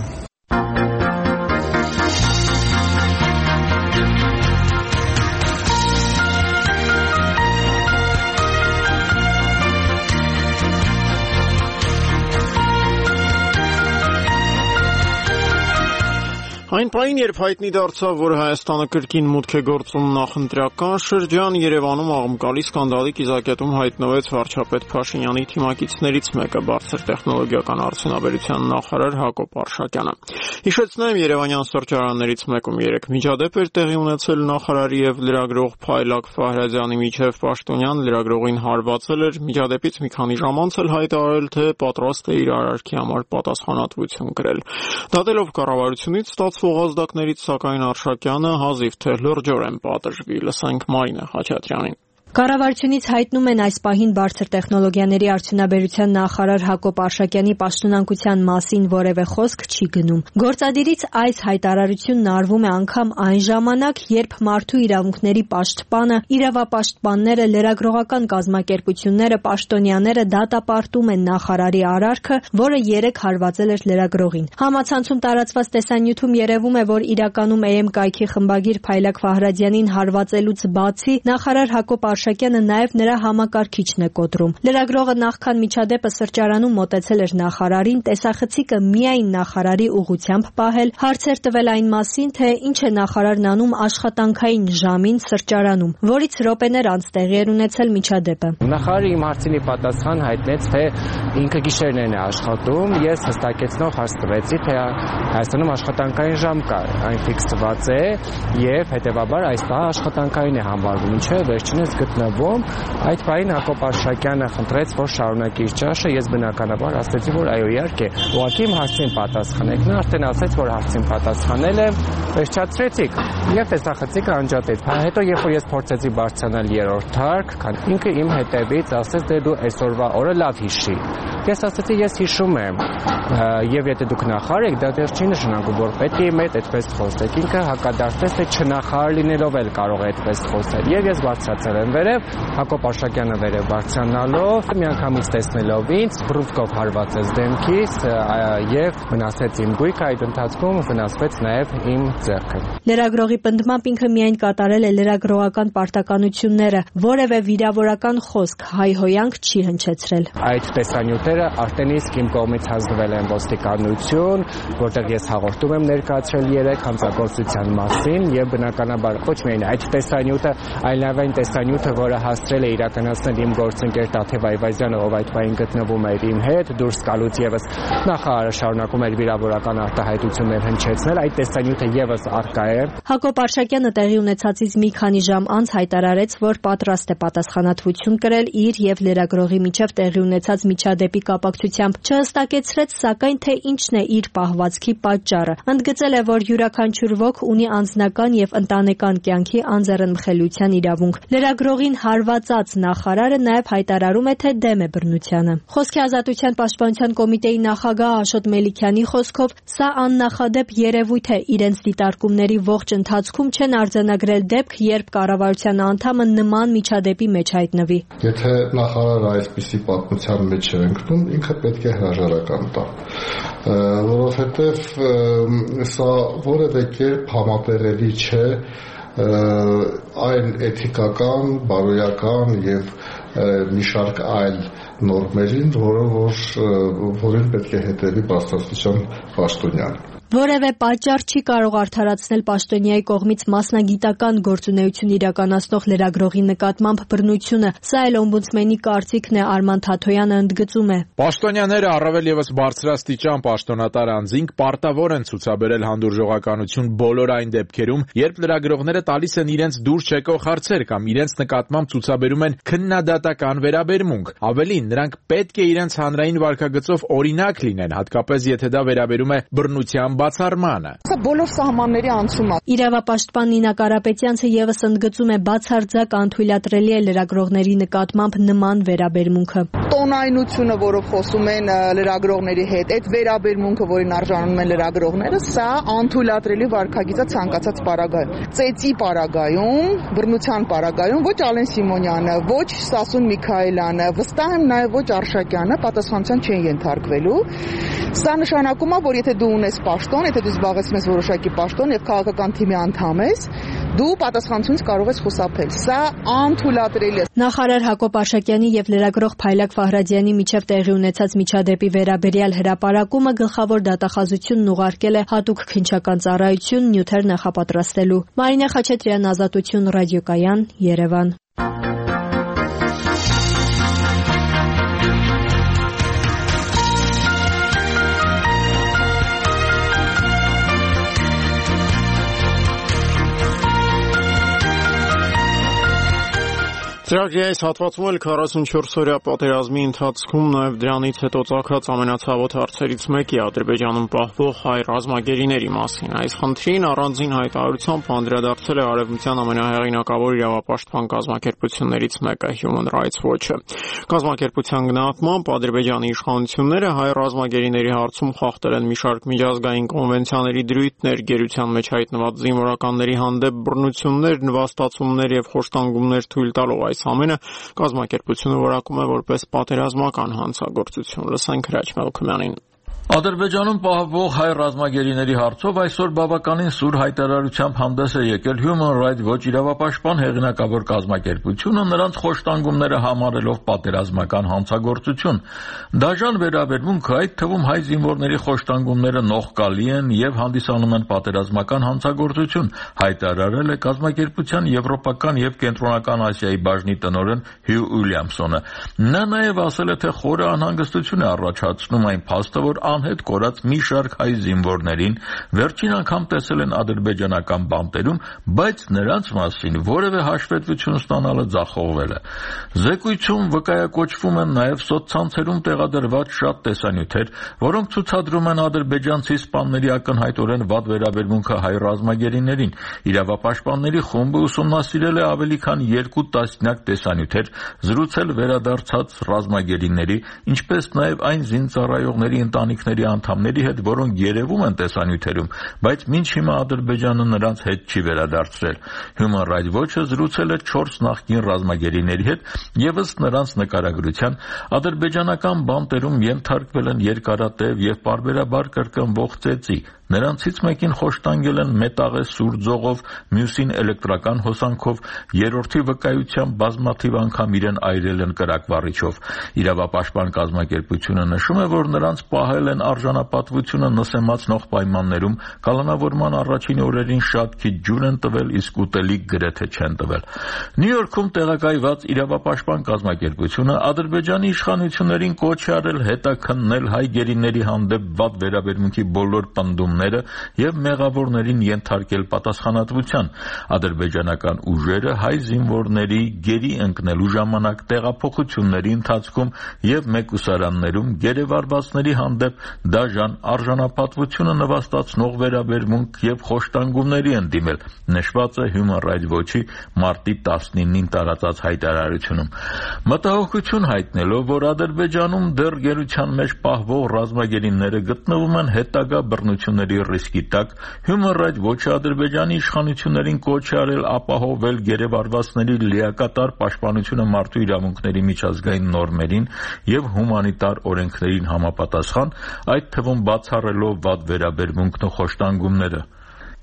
Այն պահին, երբ հայտնի դարձավ, որ Հայաստանը կրկին մուտք է գործում նախընտրական շրջան, Երևանում աղմկալի սկանդալի կիզակետում հայտնվեց վարչապետ Փաշինյանի թիմակիցներից մեկը, բարձր տեխնոլոգիական արդյունաբերության նախարար Հակոբ Արշակյանը։ Հիշեցնեմ, երևանյան սրճարաններից մեկում երեք միջադեպ էր տեղի ունեցել նախարարի եւ լրագրող Փայլակ Ֆահրազյանի միջև Պաշտոնյան լրագրողին հարվածել էր, միջադեպից մի քանի ժամ անց էլ հայտարարել, թե պատրաստ է իր արարքի համար պատասխանատվություն կրել։ Դատելով կառավարությունից ստացվող ազդակներից, սակայն Արշակյանը հազիվ թե լրջորեն պատժվի։ Լսենք Մարինե Խաչատրյանին։ Կառավարությունից հայտնում են այս պահին բարձր տեխնոլոգիաների արդյունաբերության նախարար Հակոբ Արշակյանի պաշտոնանկության մասին որևէ խոսք չի գնում։ Գործադիրից այս հայտարարությունն արվում է անգամ այն ժամանակ, երբ մարդու իրավունքների պաշտպանը, իրավապաշտպանները, լրագրողական կազմակերպությունները, պաշտոնյաները դատապարտում են նախարարի արարքը, որը երեք հարվածել էր լրագրողին։ Համացանցում տարածված տեսանյութում երևում է, որ իրականում է էմ կայքի խմբագիր Փայլակ Ֆահրազյանին հարվածելուց բացի նախարար Հակոբ Արշակյանը նաև նրա համակարգիչն է կոտրում։ Լրագրողը նախքան միջադեպը սրճարանում մոտեցել էր նախարարին, տեսախցիկը միայն նախարարի ուղղությամբ պահել, հարցեր տվել այն մասին, թե ինչ է նախարարն անում աշխատանքային ժամին սրճարանում, որից րոպեներ անց տեղի էր ունեցել միջադեպը։ Նախարարը իմ հարցինի պատասխան հայտնեց, թե ինքը գիշերներն է աշխատում, ես հստակեցնող հարց տվեցի, թե Հայաստանում աշխատանքային ժամ կա, այն ֆիքսված է եւ հետեւաբար այս պահը աշխատանքային է համարվում, ինչը վերջինս գտնվում։ Այդ պահին Հակոբ Արշակյանը խնդրեց, որ շարունակի իր ճաշը, ես բնականաբար ասացի, որ այո, իհարկե, ուղղակի իմ հարցին պատասխանեք։ Նա արդեն ասաց, որ հարցին պատասխանել է, վերջացրեցիք եւ տեսախցիկը անջատեց։ Հետո երբ որ ես փորձեցի բարձրանալ երրորդ հարկ, քան ինքը իմ հետևից ասաց, դե դու այսօրվա օրը լավ հիշի։ Ես ասացի, ես հիշում եմ, եւ եթե դուք նախարար եք, դա դեռ չի նշանակում, որ պետք է մեծ այդպես խոսեք։ Ինքը հակադարձեց, թե չնախարար լինելով էլ կարող է այդպես խոսել։ Եվ ես բարձրացել եմ վերև, Հակոբ Արշակյանը վերև բարձրանալով, միանգամից տեսնելով ինձ, բռունցքով հարվածեց դեմքիս եւ վնասեց իմ գույքը, այդ ընթացքում վնասվեց նաեւ իմ ձեռքը։ Լրագրողի պնդմամբ ինքը միայն կատարել է լրագրողական պարտականությունները, որևէ վիրավորական խոսք, հայհոյանք չի հնչեցրել։ Այդ տեսանյութերը արդեն իսկ իմ կողմից հանձնվել են ոստիկանություն, որտեղ ես հաղորդում եմ ներկայացրել երեք հանցագործության մասին եւ բնականաբար ոչ միայն այդ տեսանյութը, այլ նաեւ այն տեսանյութը, որը հասցրել է իրականացնել իմ գործընկեր Տաթև Այվազյանը, ով այդ պահին գտնվում էր իմ հետ, դուրս գալուց եւս նախարարը շարունակում էր վիրավորական արտահայտություններ հնչեցնել, այդ տեսանյութը եւս առկա է։ Հակոբ Արշակյանը տեղի ունեցածից մի քանի ժամ անց հայտարարեց, որ պատրաստ է պատասխանատվություն կրել իր եւ լրագրողի միջև տեղի ունեցած միջադեպի կապակցությամբ, չհստակեցրեց սակայն թե ինչն է իր պահվածքի պատճառը։ Ընդգծել է, որ յուրաքանչյուր ոք ունի անձնական եւ ընտանեկան կյանքի անձեռնմխելիության իրավունք։ Լրագրողին հարվածած նախարարը նաև հայտարարում է, թե դեմ է բռնությանը։ Խոսքի ազատության պաշտպանության կոմիտեի նախագահ Աշոտ Մելիքյանի խոսքով, սա աննախադեպ երևույթ է, իրենց դիտարկումների ողջ ընթացքում չեն արձանագրել դեպք, երբ կառավարության անդամը նման միջադեպի մեջ հայտնվի։ Եթե նախարարը այսպիսի պատմության մեջ է ընկնում, ինքը պետք է հրաժարական տա, որովհետև սա որևէ կերպ համատեղելի չէ այն էթիկական, բարոյական եւ մի շարք այլ նորմերին, որը որ որին պետք է հետևի բարձրաստիճան պաշտոնյան։ Որևէ պատճառ չի կարող արդարացնել պաշտոնյայի կողմից մասնագիտական գործունեություն իրականացնող լրագրողի նկատմամբ բռնությունը, սա էլ օմբուդսմենի կարծիքն է, Արման Թաթոյանը ընդգծում է։ Պաշտոնյաները, առավել ևս բարձրաստիճան պաշտոնատար անձինք, պարտավոր են ցուցաբերել հանդուրժողականություն բոլոր այն դեպքերում, երբ լրագրողները տալիս են իրենց դուր չեկող հարցեր կամ իրենց նկատմամբ ցուցաբերում են քննադատական վերաբերմունք։ Ավելին, նրանք պետք է իրենց հանրային վարքագծով օրինակ լինեն, հատկապես եթե դա վերաբերում է բռնության բացառմանը։ Սա բոլոր սահմանների անցում է։ Իրավապաշտպան Նինա Կարապետյանցը ևս ընդգծում է, բացարձակ անթույլատրելի է լրագրողների նկատմամբ նման վերաբերմունքը։ Տոնայնությունը, որով խոսում են լրագրողների հետ, այդ վերաբերմունքը, որին արժանանում են լրագրողները, սա անթույլատրելի վարքագիծ է ցանկացած պարագայում։ Ծեծի պարագայում, բռնության պարագայում ոչ Ալեն Սիմոնյանը, ոչ Սասուն Միքայելյանը, վստահ եմ նաև ոչ Արշակյանը պատասխանատվության չեն ենթարկվելու։ Սա նշանակում է, որ եթե դու ունես պաշտոն, եթե դու զբաղեցնում ես որոշակի պաշտոն եւ քաղաքական թիմի անդամ ես, դու պատասխանատվությունից կարող ես խուսափել։ Սա անթույլատրելի է։ Նախարար Հակոբ Արշակյանի եւ լրագրող Փայլակ Ֆահրադյանի միջև տեղի ունեցած միջադեպի վերաբերյալ հրապարակումը գլխավոր դատախազությունն ուղարկել է հատուկ քննչական ծառայություն նյութեր նախապատրաստելու։ Մարինե Խաչատրյան, Ազատություն, Ռադիոկայան, Երևան։ Ծրագրի այս հատվածում էլ քառասունչորս-օրյա պատերազմի ընթացքում նաև դրանից հետո ծագած ամենացավոտ հարցերից մեկի Ադրբեջանում պահվող հայ ռազմագերիների մասին։ Այս խնդրին առանձին հայտարարությամբ անդրադարձել է Արևմտյան ամենահեղինակավոր իրավապաշտպան կազմակերպություններից մեկը Human Rights Watch-ը։ Կազմակերպության գնահատմամբ Ադրբեջանի իշխանությունները հայ ռազմագերիների հարցում խախտել են մի շարք միջազգային կոնվենցիաների դրույթներ, գերության մեջ հայտնված զինվորականների հանդեպ բռնություններ, նվաստացումներ եւ խոշտանգումներ թույլ տալով։ Այս ամենը կազմակերպությունը որակում է որպես պատերազմական հանցագործություն։ Լսենք Հրաչ Մելքումյանին։ Ադրբեջանում պահվող հայ ռազմագերիների հարցով այսօր բավականին սուր հայտարարությամբ հանդես է եկել Human Rights Watch իրավապաշտպան հեղինակավոր կազմակերպությունը, նրանց խոշտանգումները համարելով պատերազմական հանցագործություն։ Դաժան վերաբերմունքը, այդ թվում հայ զինվորների խոշտանգումները նողկալի են եւ հանդիսանում են պատերազմական հանցագործություն, հայտարարել է կազմակերպության եվրոպական եւ կենտրոնական Ասիայի բաժնի տնօրեն Հյու Ուիլյամսոնը։ Նա նաեւ ասել է, թե խորը անհանգստություն է առաջացնում այն փաստը, որ անհետ կորած մի շարք հայ զինվորներին վերջին անգամ տեսել են ադրբեջանական բանտերում, բայց նրանց մասին որևէ հաշվետվություն ստանալը ձախողվել է։ Զեկույցում վկայակոչվում են նաև սոցցանցերում տեղադրված շատ տեսանյութեր, որոնք ցուցադրում են ադրբեջանցի սպաների ակնհայտորեն վատ վերաբերմունքը հայ ռազմագերիներին։ Իրավապաշտպանների խումբը ուսումնասիրել է ավելի քան երկու տասնյակ տեսանյութեր, զրուցել վերադարձած ռազմագերիների, ինչպես նաև այն զինծառայողների ընտանիքների անդամների հետ, որոնք երևում են տեսանյութերում, բայց մինչ հիմա Ադրբեջանը նրանց հետ չի վերադարձրել։ Human Rights Watch-ը զրուցել է չորս նախկին ռազմագերիների հետ եւ ըստ նրանց նկարագրության ադրբեջանական բանտերում ենթարկվել են երկարատև եւ պարբերաբար կրկնվող ծեծի։ Նրանցից մեկին խոշտանգել են մետաղե սուր ձողով, մյուսին էլեկտրական հոսանքով, երրորդի վկայությամբ բազմաթիվ անգամ իրեն այրել են կրակվառիչով։ Իրավապաշտպան կազմակերպությունը նշում է, որ նրանց պահել են արժանապատվությունը նսեմացնող պայմաններում, կալանավորման առաջին օրերին շատ քիչ ջուր են տվել, իսկ ուտելիք գրեթե չեն տվել։ Նյու Յորքում տեղակայված իրավապաշտպան կազմակերպությունը Ադրբեջանի իշխանություններին կոչ է արել հետաքննել հայ գերիների հանդեպ վատ վերաբերմունքի բոլոր պնդում եւ մեղավորներին ենթարկել պատասխանատվության։ Ադրբեջանական ուժերը հայ զինվորների գերի ընկնելու ժամանակ տեղափոխությունների ընթացքում եւ մեկուսարաններում գերեվարվածների հանդեպ դաժան արժանապատվությունը նվաստացնող վերաբերմունք եւ խոշտանգումների են դիմել, նշված է Human Rights Watch-ի մարտի տասնինին տարածած հայտարարությունում։ Մտահոգություն հայտնելով, որ Ադրբեջանում դեռ գերության մեջ պահվող ռազմագերիները գտնվում են հետագա բռնությունների ռիսկի տակ, Human Rights Watch-ը Ադրբեջանի իշխանություններին կոչ է արել ապահովել գերեվարվածների լիակատար պաշտպանությունը մարդու իրավունքների միջազգային նորմերին եւ հումանիտար օրենքներին համապատասխան, այդ թվում բացառելով վատ վերաբերմունքն ու խոշտանգումները։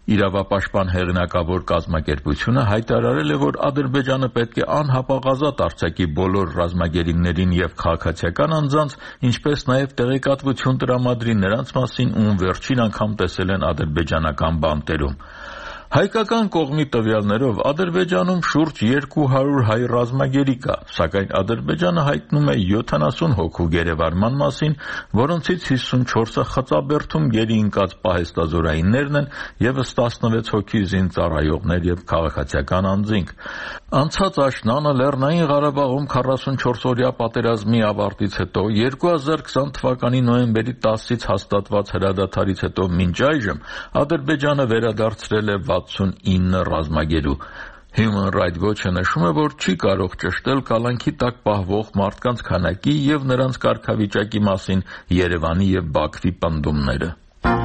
Իրավապաշտպան հեղինակավոր կազմակերպությունը հայտարարել է, որ Ադրբեջանը պետք է անհապաղազատ արձակի բոլոր ռազմագերիներին եւ քաղաքացիական անձանց, ինչպես նաեւ տեղեկատվություն տրամադրի նրանց մասին, ում վերջին անգամ տեսել են ադրբեջանական բանտերում։ Հայկական կողմի տվյալներով Ադրբեջանում շուրջ երկու հարյուր հայ ռազմագերի կա, սակայն Ադրբեջանը հայտնում է յոթանասուն հոգու գերեվարման մասին, որոնցից հիսունչորսը խծաբերդում գերի ընկած պահեստազորայիններն են ևս տասնվեց հոգի զինծառայողներ եւ քաղաքացիական անձինք։ Անցած աշնանը Լեռնային Ղարաբաղում քառասունչորսօրյա պատերազմի ավարտից հետո երկու հազար քսան թվականի նոյեմբերի տասից հաստատված հրադադարից հետո մինչ այժմ Ադրբեջանը վերադարձրել է վաթսունինը ռազմագերու։ Human Rights Watch-ը նշում է, որ չի կարող ճշտել կալանքի տակ պահվող մարդկանց քանակի եւ նրանց կարգավիճակի մասին Երևանի եւ Բաքվի պնդումները։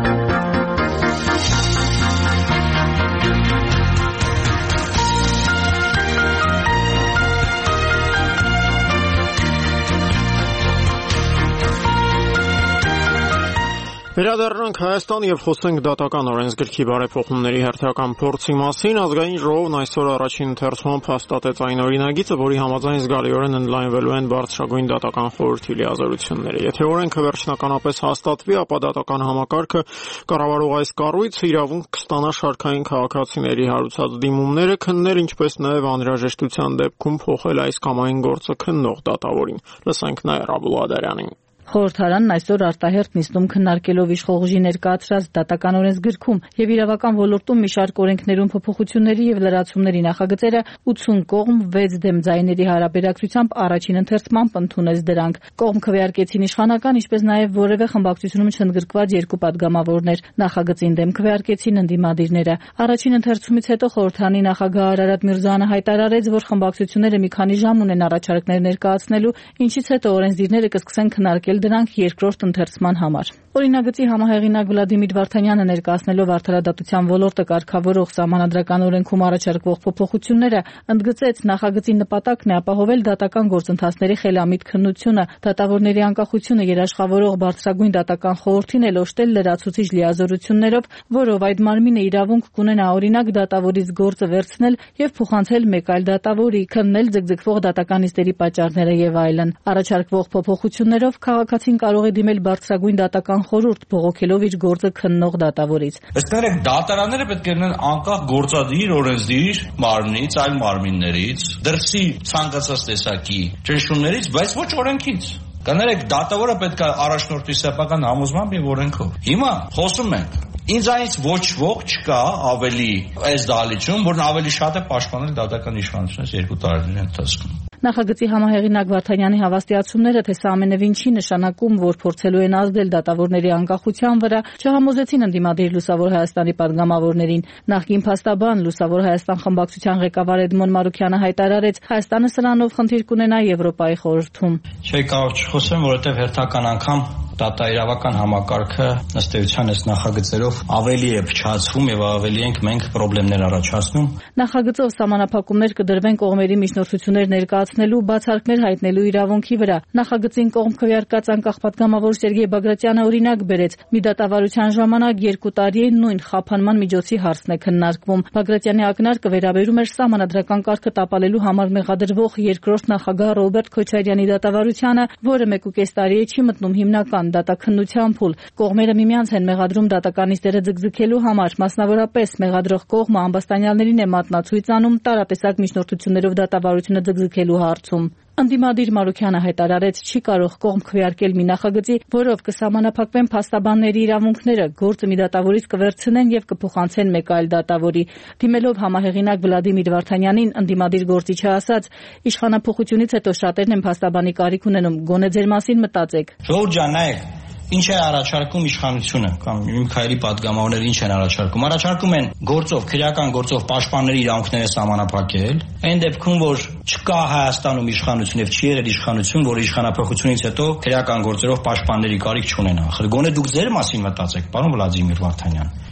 Վերադառնանք Հայաստան եւ խոսենք դատական օրենսգրքի բարեփոխումների հերթական փորձի մասին։ Ազգային ժողովն այսօր առաջին ընթերցումով հաստատեց այն օրինագիծը, որի համաձայն զգալիորեն ընդլայնվելու են բարձրագույն դատական խորհրդի լիազորությունները։ Եթե օրենքը վերջնականապես հաստատվի, ապա դատական համակարգը կառավարող այս կառույցը իրավունք կստանա շարքային քաղաքացիների հարուցած դիմումները քննել, ինչպես նաեւ անհրաժեշտության դեպքում փոխել այս կամ այն գործը քննող դատավորին։ Լսենք Նաիրա Աբուլադարյանին։ Խորհրդարանն այսօր արտահերթ նիստում քննարկելով իշխող ուժի ներկայացրած դատական օրենսգրքում եւ իրավական ոլորտում մի շարք օրենքներում փոփոխությունների եւ լրացումների նախագծերը ութսուն կողմ վեց դեմ ձայների հարաբերակցությամբ առաջին ընթերցմամբ ընդունեց դրանք։ Կողմ քվեարկեցին իշխանական, ինչպես նաեւ որևէ խմբակցությունում չընդգրկված երկու падգամավորներ։ Նախագծին դեմ քվեարկեցին ընդդիմադիրները։ Առաջին ընթերցումից հետո խորհրդարանի նախագահ Արարատ Միրզոյանը հայտարարեց, որ խմբակցությունները մի քանի ժամ ունեն առաջարկներ ներկայացնելու, ինչից հետո օրենսդիրները կսկսեն քննարկել դրանք երկրորդ ընթերցման համար։ Օրինագծի համահեղինակ Վլադիմիր Վարդանյանը ներկայացնելով արդարադատության ոլորտը կարգավորող սահմանադրական օրենքում առաջարկվող փոփոխությունները ընդգծեց նախագծի նպատակն է ապահովել դատական գործընթացների խելամիտ քննությունը, դատավորների անկախությունը երաշխավորող բարձրագույն դատական խորհրդին էլ օժտել լրացուցիչ լիազորություններով, որով այդ մարմինը իրավունք կունենա օրինակ դատավորից գործը վերցնել եւ փոխանցել մեկ այլ դատավորի, քննել ձգձգվող դատական նիստերի պատճառները եւ այլն։ Առաջարկվող փոփոխություններով քաղաքացին կարող է դիմել բարձրագույն դատական խորհուրդ բողոքելով իր գործը քննող դատավորից։ Ըստ նրա դատարանները պետք է լինեն անկախ գործադիր, օրենսդիր մարմնից, այլ մարմիններից, դրսի ցանկացած տեսակի ճնշումներից, բայց ոչ օրենքից։ Կներեք, դատավորը պետք է առաջնորդի սեփական համոզմամբ եւ օրենքով։ Հիմա խոսում ենք Ինձանից ոչ ոք չկա ավելի այս դահլիճում, որն ավելի շատ է պաշտպանել դատական իշխանությունից երկու տարիների ընթացքում։ Նախագծի համահեղինակ Վարդանյանի հավաստիացումները, թե սա ամենևին չի նշանակում, որ փորձելու են ազդել դատավորների անկախության վրա, չհամոզեցին ընդդիմադիր Լուսավոր Հայաստանի падգամավորներին։ Նախկին փաստաբան Լուսավոր Հայաստան խմբակցության ղեկավար Էդմոն Մարուքյանը հայտարարեց, Հայաստանը սրանով խնդիր կունենա Եվրոպայի խորհրդում։ Չէ, կարող չխոսեմ, որովհետև հերթական անգամ դատաիրավական համակարգը ըստ էության այս նախագծերով ավելի է փչացվում եւ ավելի ենք մենք խնդիրներ առաջացնում։ Նախագծով սահմանափակումներ կդրվեն կողմերի միջնորդություններ ներկայացնելու, բացարկներ հայտնելու իրավունքի վրա։ Նախագծին կողմ քվեարկած անկախ падգամավոր Սերգեյ Բագրատյանը օրինակ բերեց. մի դատավարության ժամանակ երկու տարի է նույն խափանման միջոցի հարցն է քննարկվում։ Բագրատյանի ակնարկը վերաբերում էր սահմանադրական կարգը տապալելու համար մեղադրվող երկրորդ նախագահ Ռոբերտ Քոչարյանի դատավարությանը, որը մեկուկես տարի է չի մտնում հիմնական դատաքննության փուլ։ Կողմերը միմյանց են մեղադրում դատական նիստերը ձգձգելու համար, մասնավորապես մեղադրող կողմը ամբաստանյալներին է մատնացույց անում տարատեսակ միջնորդություններով դատավարությունը ձգձգելու հարցում։ Ընդդիմադիր Մարուքյանը հայտարարեց, չի կարող կողմ քվեարկել մի նախագծի, որով կսահմանափակվեն փաստաբանների իրավունքները, գործը մի դատավորից կվերցնեն եւ կփոխանցեն մեկ այլ դատավորի։ Դիմելով համահեղինակ Վլադիմիր Վարդանյանին, ընդդիմադիր գործիչը ասաց. իշխանափոխությունից հետո շատերն են փաստաբանի կարիք ունենում, գոնե ձեր մասին մտածեք։ Ժողովուրդ ջան, նայեք, ինչ է առաջարկում իշխանությունը կամ Միքայելի падգամավորները ինչ են առաջարկում։ Առաջարկում են գործով, քրեական գործով պաշտպանների իրավունքները սահմանափակել, այն դեպքում, որ չկա Հայաստանում իշխանություն եւ չի եղել իշխանություն, որը իշխանափոխությունից հետո քրեական գործերով պաշտպանների կարիք չունենա։ Ախր գոնե դուք ձեր մասին մտածեք, պարոն Վլադիմիր Վարդանյան։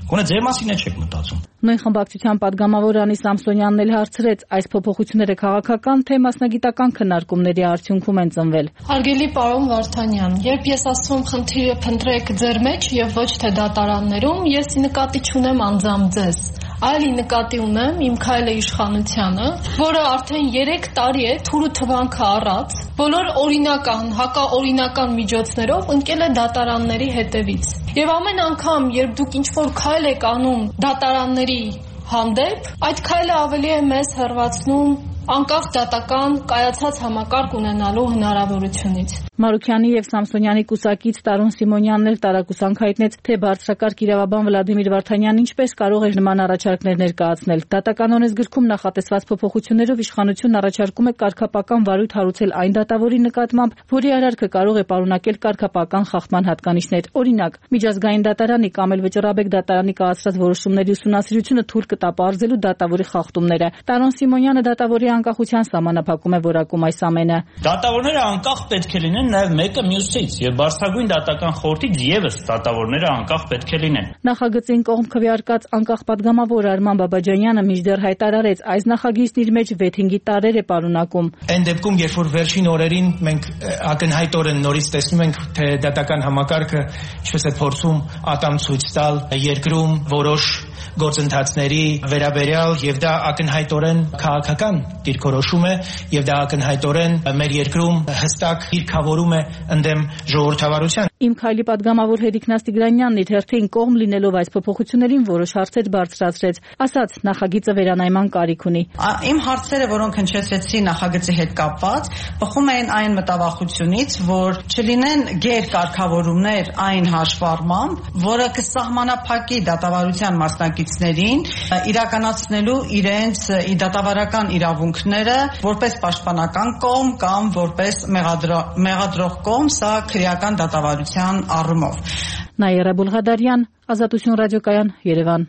Գոնե ձեր մասին է չեք մտածում։ Նույն խմբակցության падգամավոր Անի Սամսոնյանն էլ հարցրեց, այս փոփոխությունները քաղաքական թե մասնագիտական քննարկումների արդյունքում են ծնվել։ Հարգելի պարոն Վարդանյան, երբ ես ասում խնդիրը փնտրեք ձեր մեջ եւ ոչ թե դատարաններում, ես նկատի չունեմ անձամբ ձեզ, այլ նկատի ունեմ իմ քայլը իշխանությանը, որը արդեն երեք տարի է թուրը թվանքը առած, բոլոր օրինական, հակաօրինական միջոցներով ընկել է դատարանների հետևից։ Եվ ամեն անգամ, երբ դուք ինչ-որ քայլ եք անում դատարանների հանդեպ, այդ քայլը ավելի է մեզ հեռացնում անկախ դատական կայացած համակարգ ունենալու հնարավորությունից։ Մարուքյանի եւ Սամսոնյանի կուսակից Տարոն Սիմոնյանն էլ տարակուսանք հայտնեց, թե բարձրակարգ իրավաբան Վլադիմիր Վարդանյանն ինչպես կարող էր նման առաջարկներ ներկայացնել։ Դատականոնես գրքում նախատեսված փոփոխություններով իշխանությունն առաջարկում է կարգապական վարույթ հարուցել այն դատավորի նկատմամբ, որի արարքը կարող է պարունակել կարգապական խախտման հատկանիշներ։ Օրինակ, միջազգային դատարանի կամ էլ Վճռաբեկ դատարանի կայացրած որոշումների ուսումնասիրությունը թույլ կտա պարզելու դատավորի խախտումները։ Տարոն Սիմոնյանը դատավորի անկախության սահմանափակում է որակում այս ամենը։ Դատավորները անկախ պետք է լինեն նաև մեկը մյուսից եւ բարձրագույն դատական խորհրդից եւս դատավորները անկախ պետք է լինեն։ Նախագծին կողմ քվեարկած անկախ падգամավոր Արման Բաբաջանյանը մինչդեռ հայտարարեց, այս նախագիծն իր մեջ վեթինգի տարրեր է պարունակում։ Այն դեպքում, երբ որ վերջին օրերին մենք ակնհայտորեն նորից տեսնում ենք, թե դատական համակարգը ինչպես է փորձում ատամ ցույց տալ երկրում որոշ գործընթացների վերաբերյալ եւ դա ակնհայտորեն քաղաքական դիրքորոշում է եւ դա ակնհայտորեն մեր երկրում հստակ դիրքավորում է ընդդեմ ժողովրդավարության։ Իմ քայլի падգամավոր Հերիկ Տիգրանյանն իր հերթին կողմ լինելով այս փոփոխություններին որոշ հարցեր բարձրացրեց, ասաց նախագիծը վերանայման կարիք ունի։ Իմ հարցերը, որոնք հնչեցրեցի նախագծի հետ կապված, բխում են այն մտավախությունից, որ չլինեն գերկարգավորումներ այն հաշվառմամբ, որը կսահմանափակի դատավարության մասնակիցներին իրականացնելու իրենց դատավարական իրավունքները որպես պաշտպանական կողմ կամ որպես մեղադրող կողմ, սա քրեական դատավարության առումով։ Նաիրա Բուլղադարյան, Ազատություն ռադիոկայան, Երևան։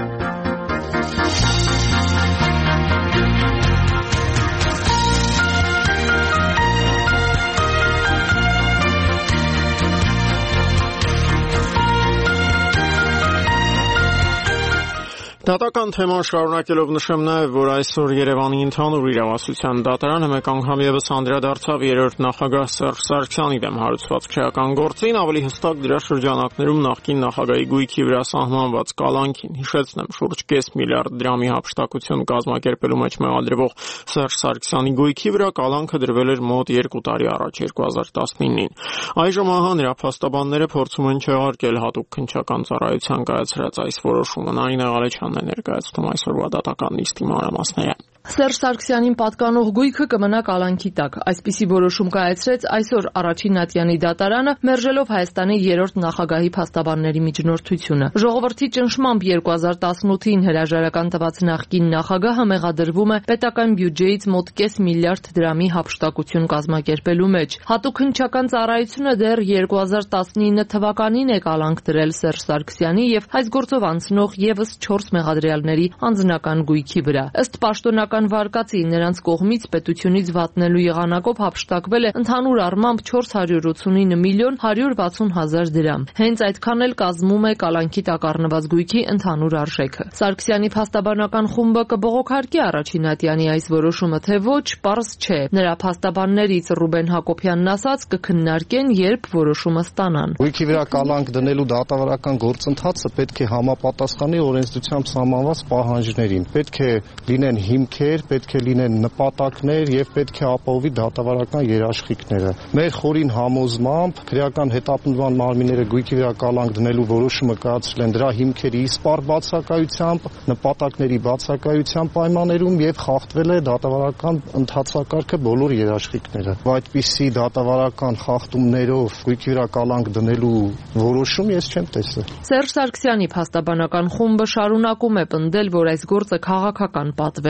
Դատական թեման շարունակելով նշեմ նաև, որ այսօր Երևանի ընդհանուր իրավասության դատարանը մեկ անգամ ևս անդրադարձավ երրորդ նախագահ Սերժ Սարգսյանի դեմ հարուցված քրեական գործին, ավելի հստակ դրա շրջանակներում նախկին նախագահի գույքի վրա սահմանված կալանքին։ Հիշեցնեմ, շուրջ կես միլիարդ դրամի հափշտակություն կազմակերպելու մեջ մեղադրվող Սերժ Սարգսյանի գույքի վրա կալանքը դրվել էր մոտ երկու տարի առաջ, երկու հազար տասնինին։ Այժմ ահա նրա փաստաբանները փորձում են չեղարկել հատուկ քննչական ծառայության կայացրած այս որոշումը։ Նարինե Ղալեչյանն է ներկայացնում այսօրվա դատական նիստի մանրամասները։ Սերժ Սարգսյանին պատկանող գույքը կմնա կալանքի տակ։ Այսպիսի որոշում կայացրեց այսօր Առաջին Ատյանի դատարանը, մերժելով Հայաստանի երրորդ նախագահի փաստաբանների միջնորդությունը։ Ժողովրդի ճնշմամբ երկու հազար տասնութին հրաժարական տված նախկին նախագահը մեղադրվում է պետական բյուջեից մոտ կես միլիարդ դրամի հափշտակություն կազմակերպելու մեջ։ Հատուկ քննչական ծառայությունը դեռ երկու հազար տասնինը թվականին է կալանք դրել Սերժ Սարգսյանի եւ այս գործով անցնող եւս չորս մեղադրյալների անձնական գույքի վրա։ Ըստ պաշտոնական վարկածի նրանց կողմից պետությունից վատնելու եղանակով հափշտակվել է ընդհանուր առմամբ չորս հարյուր ութսունինը միլիոն հարյուր վաթսուն հազար դրամ։ Հենց այդքան էլ կազմում է կալանքի տակ առնված գույքի ընդհանուր արժեքը։ Սարգսյանի փաստաբանական խումբը կբողոքարկի Առաջին Ատյանի այս որոշումը, թե ոչ, պարզ չէ։ Նրա փաստաբաններից Ռուբեն Հակոբյանն ասաց, կքննարկեն, երբ որոշումը ստանան։ Գույքի վրա կալանք դնելու դատավարական գործընթացը պետք է համապատասխանի օրենսդրությամբ սահմանված պահանջներին։ Պետք է լինեն հիմքեր, պետք է լինեն նպատակներ եւ պետք է ապահովի դատավարական երաշխիքները։ Մեր խորին համոզմամբ քրեական հետապնդման մարմինները գույքի վրա կալանք դնելու որոշումը կայացրել են դրա հիմքերի իսպառ բացակայությամբ, նպատակների բացակայության պայմաններում եւ խախտվել է դատավարական ընթացակարգը բոլոր երաշխիքները։ Այդպիսի դատավարական խախտումներով գույքի վրա կալանք դնելու որոշում ես չեմ տեսել։ Սերժ Սարգսյանի փաստաբանական խումբը շարունակում է պնդել, որ այս գործը քաղաքական պատվեր է։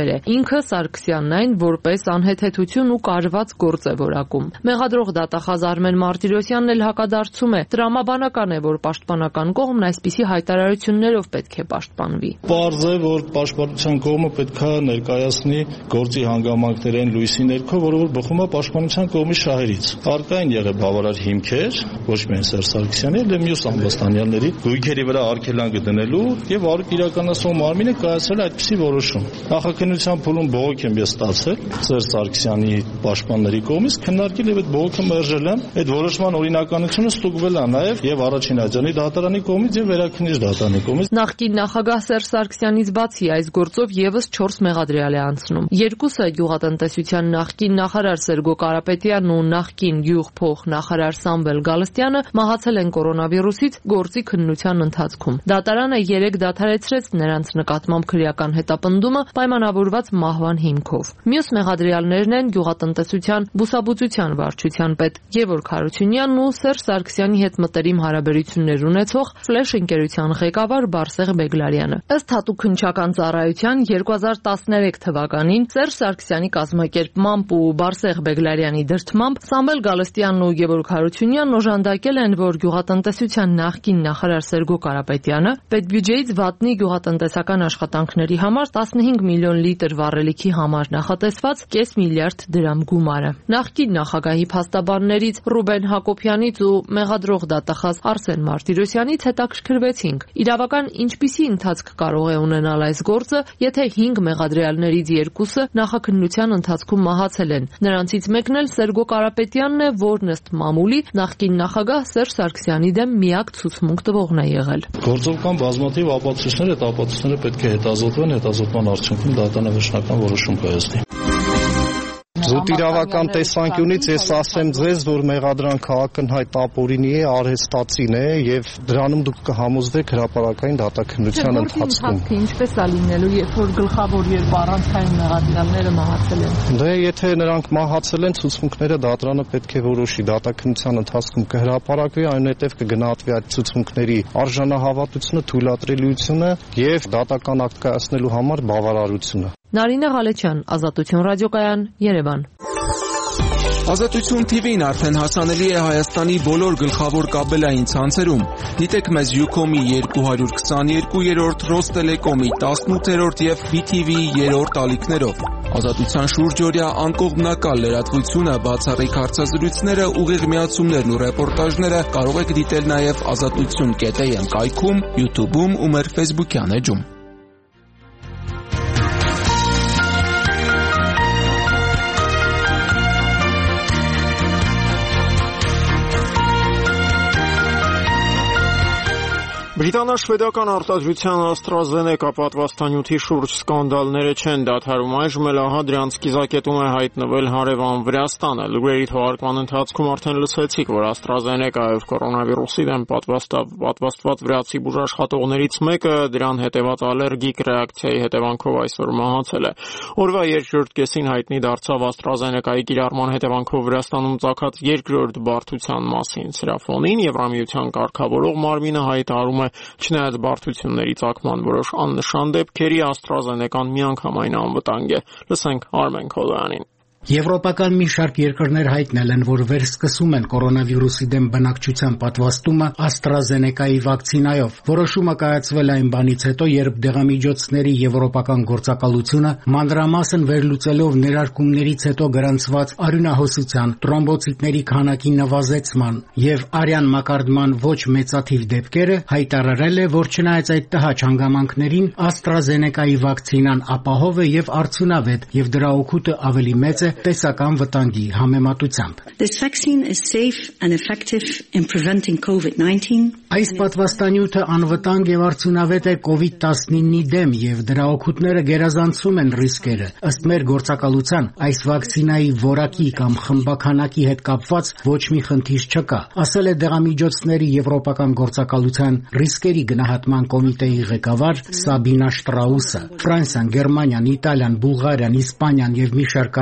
Ինքը Սարգսյանն այն որպես անհեթեթություն ու կարված գործ է որակում։ Մեղադրող դատախազ Արմեն Մարտիրոսյանն էլ հակադարձում է, տրամաբանական է, որ պաշտպանական կողմն այսպիսի հայտարարություններով պետք է պաշտպանվի։ Պարզ է, որ պաշտպանության կողմը պետք է ներկայացնի գործի հանգամանքներեն լույսի ներքո, որը որ բխում է պաշտպանության կողմի շահերից։ Արկային եղել բավարար հիմքեր, ոչ միայն Սերժ Սարգսյանի, այլ մյուս ամբաստանյալների գույքերի վրա արգելանք դնելու եւ արկ իրականացնող մարմինը կայացրել այդպիսի որոշում։ Նախաքննության փուլում բողոք եմ ես ստացել Սերժ Սարգսյանի պաշտպանների կողմից, քննարկել եւ այդ բողոքը մերժել եմ։ Այդ որոշման օրինականությունը ստուգվել է նաեւ եւ առաջին աջանի դատարանի կողմից եւ վերաքննիչ դատարանի կողմից։ Նախկին նախագահ Սերժ Սարգսյանից բացի այս գործով եւս չորս մեղադրյալ է անցնում։ Երկուսը գյուղատնտեսության նախկին նախարար Սերգո Կարապետյանն ու նախկին գյուղ-փող նախարար Սամվել Գալստյանը մահացել են կորոնավիրուսից գործի քննության ընթացքում։ Դատարանը երեք դադարեցրեց նրանց նկատմամբ քրեական հետապնդումը պայմանավորված մահվան հիմքով։ Մյուս մեղադրյալներն են գյուղատնտեսության բուսաբուծության վարչության պետ Գևորգ Հարությունյանն ու Սերժ Սարգսյանի հետ մտերիմ հարաբերություններ ունեցող Ֆլեշ ընկերության ղեկավար Բարսեղ Բեգլարյանը։ Ըստ հատուկ քննչական ծառայության երկու հազար տասներեք թվականին Սերժ Սարգսյանի կազմակերպմամբ ու Բարսեղ Բեգլարյանի դրդմամբ Սամվել Գալստյանն ու Գևորգ Հարությունյանն օժանդակել են, որ գյուղատնտեսության նախկին նախարար Սերգո Կարապետյանը պետբյուջեից վատնի գյուղատնտեսական աշխատանքների համար տասնհինգ միլիոն լիտր վառելիքի համար նախատեսված կես միլիարդ դրամ գումարը։ Նախկին նախագահի փաստաբաններից Ռուբեն Հակոբյանից ու մեղադրող դատախազ Արսեն Մարտիրոսյանից հետաքրքրվեցինք։ Իրավական ինչպիսի ընթացք կարող է ունենալ այս գործը, եթե հինգ մեղադրյալներից երկուսը նախաքննության ընթացքում մահացել են։ Նրանցից մեկն էլ Սերգո Կարապետյանն է, որն ըստ մամուլի նախկին նախագահ Սերժ Սարգսյանի դեմ միակ ցուցմունք տվողն է եղել։ Գործով կան բազմաթիվ ապացույցներ, այդ ապացույցները պետք է հետազոտվեն, հետազոտման արդյունքում դատանավճռական որոշում կայացնի։ Զուտ իրավական տեսանկյունից ես ասեմ ձեզ, որ մեղադրանքը ակնհայտ ապօրինի է, արհեստացին է եւ դրանում դուք կհամոզվեք հրապարակային դատաքննության ընթացքում։ Ինչպես է լինելու, երբ որ գլխավոր երբ առանցքային մեղադրյալները մահացել են։ Դե եթե նրանք մահացել են, ցուցմունքները դատարանը պետք է որոշի, դատաքննության ընթացքում կհրապարակվի, այնուհետև կգնահատվի այդ ցուցմունքների արժանահավատությունը, թույլատրելիությունը եւ դատական ակտ կայացնելու համար բավարարությունը։ Նարինե Ղալեչյան, Ազատություն ռադիոկայան, Երևան։ Ազատություն թի վին արդեն հասանելի է Հայաստանի բոլոր գլխավոր կաբելային ցանցերում։ Դիտեք մեզ Յուքոմի երկու հարյուր քսաներկուերորդ, Ռոստելեկոմի տասնութերորդ եւ վի թի վիի երրորդ ալիքներով։ Ազատության շուրջօրյա անկողմնակալ լրատվությունը, բացառիկ հարցազրույցները, ուղիղ միացումներն ու ռեպորտաժները կարող եք դիտել նաեւ ազատություն կետ էյ էմ կայքում, YouTube-ում ու մեր Facebook-յան էջում։ Բրիտանա-շվեդական արտադրության AstraZeneca պատվաստանյութի շուրջ սկանդալները չեն դադարում, այժմ էլ ահա դրանց կիզակետում է հայտնվել հարևան Վրաստանը։ Լուրերի թողարկման ընթացքում արդեն լսեցիք, որ AstraZeneca-ով կորոնավիրուսի դեմ պատվաստված վրացի բուժաշխատողներից մեկը դրան հետևած ալերգիկ ռեակցիայի հետևանքով այսօր մահացել է։ Օրվա երկրորդ կեսին հայտնի դարձավ AstraZeneca-ի կիրառման հետևանքով Վրաստանում ծագած երկրորդ բարդության մասին։ Սրա ֆոնին Եվրամիության կարգավորող մարմինը հայտարարում է չնայած բարդությունների ծագման որոշ աննշան դեպքերի AstraZeneca-ն միանգամայն անվտանգ է։ Լսենք Արմեն Քոլյանին։ Եվրոպական մի շարք երկրներ հայտնել են, որ վերսկսում են կորոնավիրուսի դեմ բնակչության պատվաստումը AstraZeneca-ի վակցինայով։ Որոշումը կայացվել այն բանից հետո, երբ դեղամիջոցների եվրոպական գործակալությունը մանրամասն վերլուծելով ներարկումներից հետո գրանցված արյունահոսության, տրոմբոցիտների քանակի նվազեցման եւ արյան մակարդման ոչ մեծաթիվ դեպքերը հայտարարել է, որ չնայած այդ տհաճ հանգամանքներին AstraZeneca-ի վակցինան ապահով է եւ արդյունավետ եւ դրա օգուտը ավելի մեծ է տեսական վտանգի համեմատությամբ։ This vaccine is safe and effective in preventing COVID nineteen. Այս պատվաստանյութը անվտանգ եւ արդյունավետ է կովիդ տասնինի դեմ եւ դրա օգուտները գերազանցում են ռիսկերը։ Ըստ մեր գործակալության, այս վակցինայի որակի կամ խմբաքանակի հետ կապված ոչ մի խնդիր չկա, ասել է դեղամիջոցների եվրոպական գործակալության ռիսկերի գնահատման կոմիտեի ղեկավար Սաբինա Շտրաուսը։ Ֆրանսիան, Գերմանիան, Իտալիան, Բուլղարիան, Իսպանիան եւ մի շարք այլ պետություններ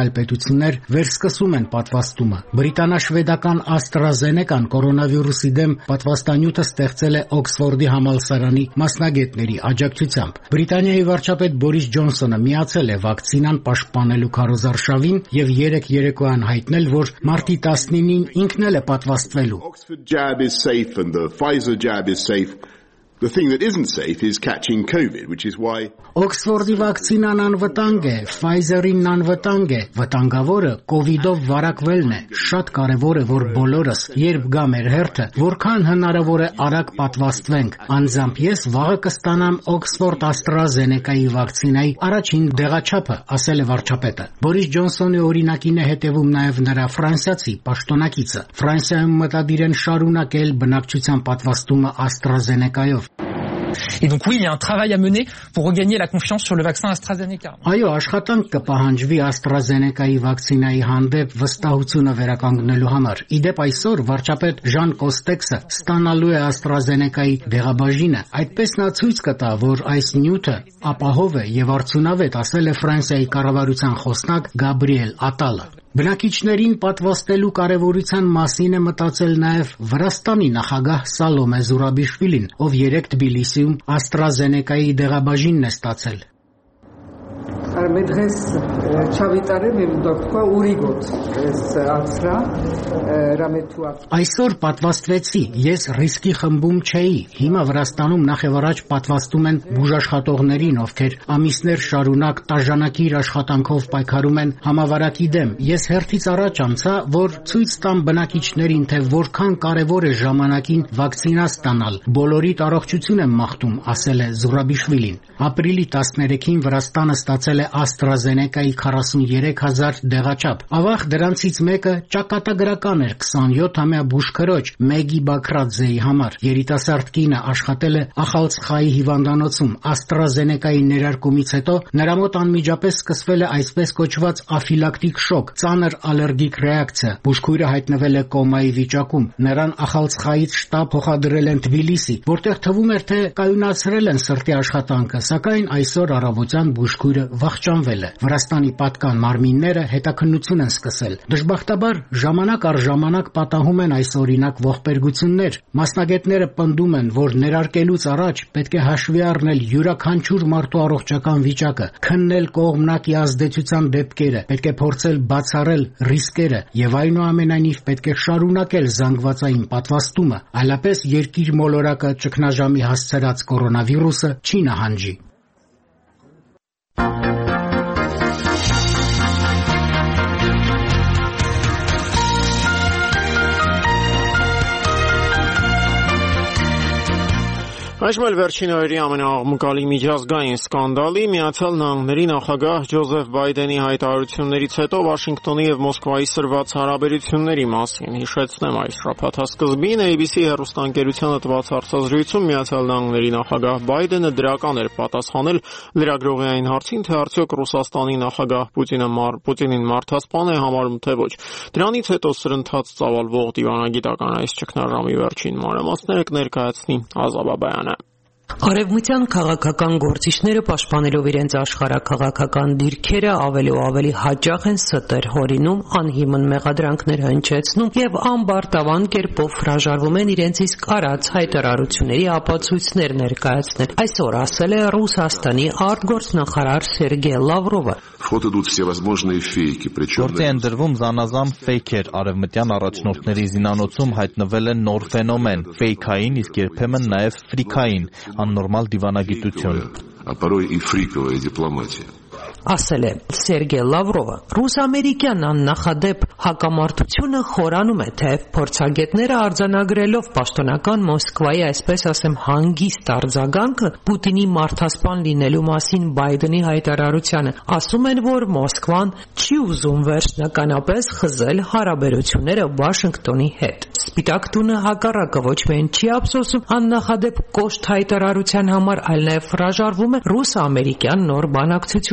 ընկերություններ վերսկսում են պատվաստումը։ Բրիտանա-շվեդական AstraZeneca-ն կորոնավիրուսի դեմ պատվաստանյութը ստեղծել է Օքսֆորդի համալսարանի մասնագետների աջակցությամբ։ Բրիտանիայի վարչապետ Բորիս Ջոնսոնը միացել է վակցինան պաշտպանելու քարոզարշավին եւ երեք երեկոյան հայտնել, որ մարտի տասնինին ինքն էլ է պատվաստվելու։ Oxford jab is safe and the Pfizer jab is safe. The thing that isn't safe is catching COVID, which is why Օքսֆորդի վակցինան անվտանգ է, Pfizer-ին անվտանգ է, վտանգավորը կովիդով վարակվելն է։ Շատ կարևոր է, որ բոլորս, երբ գա մեր հերթը, որքան հնարավոր է արագ պատվաստվենք։ Անձամբ ես վաղը կստանամ Օքսֆորդ AstraZeneca-ի վակցինայի առաջին դեղաչափը, ասել է վարչապետը։ Բորիս Ջոնսոնի օրինակին է հետևում նաև նրա ֆրանսիացի պաշտոնակիցը։ Ֆրանսիայում մտադիր են շարունակել բնակչության պատվաստումը AstraZeneca-ով։ Et donc oui, il y a un travail à mener pour regagner la confiance sur le vaccin AstraZeneca. Այո, աշխատանք կպահանջվի AstraZeneca-ի վակցինայի հանդեպ վստահությունը վերականգնելու համար։ Իդեպ այսօր վարչապետ Ժան Կոստեքսը ստանալու է AstraZeneca-ի դեղաբաժինը։ Այդպես նա ցույց կտա, որ այս նյութը ապահով է եւ արդյունավետ, ասել է Ֆրանսիայի կառավարության խոսնակ Գաբրիել Ատալը։ Բնակիչներին պատվաստելու կարևորության մասին է մտածել նաև Վրաստանի նախագահ Սալոմե Զուրաբիշվիլին, ով երեկ Թբիլիսիում AstraZeneca-ի դեղաբաժինն է ստացել։ Մեդրես չավիտարեմ եմ դոկտոր Ուրիգոց ացրա ռամեթուա Այսօր պատվաստվեցի, ես ռիսկի խմբում չէի։ Հիմա Վրաստանում նախևառաջ պատվաստում են բուժաշխատողներին, ովքեր ամիսներ շարունակ տաժանակիր աշխատանքով պայքարում են համավարակի դեմ։ Ես հերթից առաջ անցա, որ ցույց տամ բնակիչներին, թե որքան կարևոր է ժամանակին վակցինա ստանալ։ Բոլորիդ առողջություն եմ մաղթում, ասել է Զուրաբիշվիլին։ Ապրիլի տասներեքին Վրաստանը ստացել է AstraZeneca-ի քառասուներեք հազար դեղաչափ։ Ավաղ դրանցից մեկը ճակատագրական էր քսանյոթամյա բուժքրոջ Մեգի Բաքրաձեի համար։ Երիտասարդ կինը աշխատել է Ախալցխայի հիվանդանոցում։ AstraZeneca-ի ներարկումից հետո նրա մոտ անմիջապես սկսվել է այսպես կոչված աֆիլակտիկ շոկ, ծանր ալերգիկ ռեակցիա։ Բուժքույրը հայտնվել է կոմայի վիճակում։ Նրան Ախալցխայից շտապ փոխադրել են Թբիլիսի, որտեղ թվում էր, թե կայունացրել են սրտի աշխատանքը, սակայն այսօր առավոտյան բուժքույրը վախճանվել է։ Վրաստանի պատկան մարմինները հետաքննություն են սկսել։ Դժբախտաբար ժամանակ առ ժամանակ պատահում են այս օրինակ ողբերգություններ։ Մասնագետները պնդում են, որ ներարկելուց առաջ պետք է հաշվի առնել յուրաքանչյուր մարդու առողջական վիճակը, քննել կողմնակի ազդեցության դեպքերը, պետք է փորձել բացառել ռիսկերը եւ այնուամենայնիվ պետք է շարունակել զանգվածային պատվաստումը, այլապես երկիր մոլորակը ճգնաժամի հասցրած կորոնավիրուսը չի նահանջի։ Այժմ էլ վերջին օրերի ամենաաղմկալի միջազգային սկանդալի Միացյալ Նահանգների նախագահ Ջոզեֆ Բայդենի հայտարարություններից հետո Վաշինգտոնի եւ Մոսկվայի սրված հարաբերությունների մասին հիշեցնեմ այս շաբաթասկզբին A B C հեռուստաընկերությանը տված հարցազրույցում Միացյալ Նահանգների նախագահ Բայդենը դրական էր պատասխանել լրագրողային հարցին, թե արդյոք Ռուսաստանի նախագահ Պուտինը մար Պուտինին մարդասպան է համարում, թե ոչ։ Դրանից հետո սրընթաց ծավալվող դիվանագիտական այս ճգնաժամի վերջին մանրամասները կներկայացնի Ազա Բաբայանը։ Արևմտյան քաղաքական գործիչները պաշտպանելով իրենց աշխարհաքաղաքական դիրքերը ավելի ու ավելի հաճախ են ստեր հորինում, անհիմն մեղադրանքներ հնչեցնում եւ անբարտավան կերպով հրաժարվում են իրենց իսկ արած հայտարարությունների ապացույցներ ներկայացնել։ Այսօր ասել է Ռուսաստանի արտգործնախարար Սերգեյ Լավրովը։ Գործի են դրվում զանազան ֆեյքեր, արևմտյան առաջնորդների զինանոցում հայտնվել է նոր ֆենոմեն՝ ֆեյքային, իսկ երբեմն նաև ֆրիկային, աննորմալ դիվանագիտություն։ Ասել է Սերգեյ Լավրովը։ Ռուս-ամերիկյան աննախադեպ հակամարտությունը խորանում է, թեև փորձագետները արձանագրելով պաշտոնական Մոսկվայի, այսպես ասեմ, հանգիստ արձագանքը Պուտինի մարդասպան լինելու մասին Բայդենի հայտարարությանը, ասում են, որ Մոսկվան չի ուզում վերջնականապես խզել հարաբերությունները Վաշինգտոնի հետ։ Սպիտակ տունը հակառակը ոչ միայն չի ափսոսում աննախադեպ կոշտ հայտարարության համար, այլ նաև հրաժարվում է ռուս-ամերիկյան նոր բանակցություններից։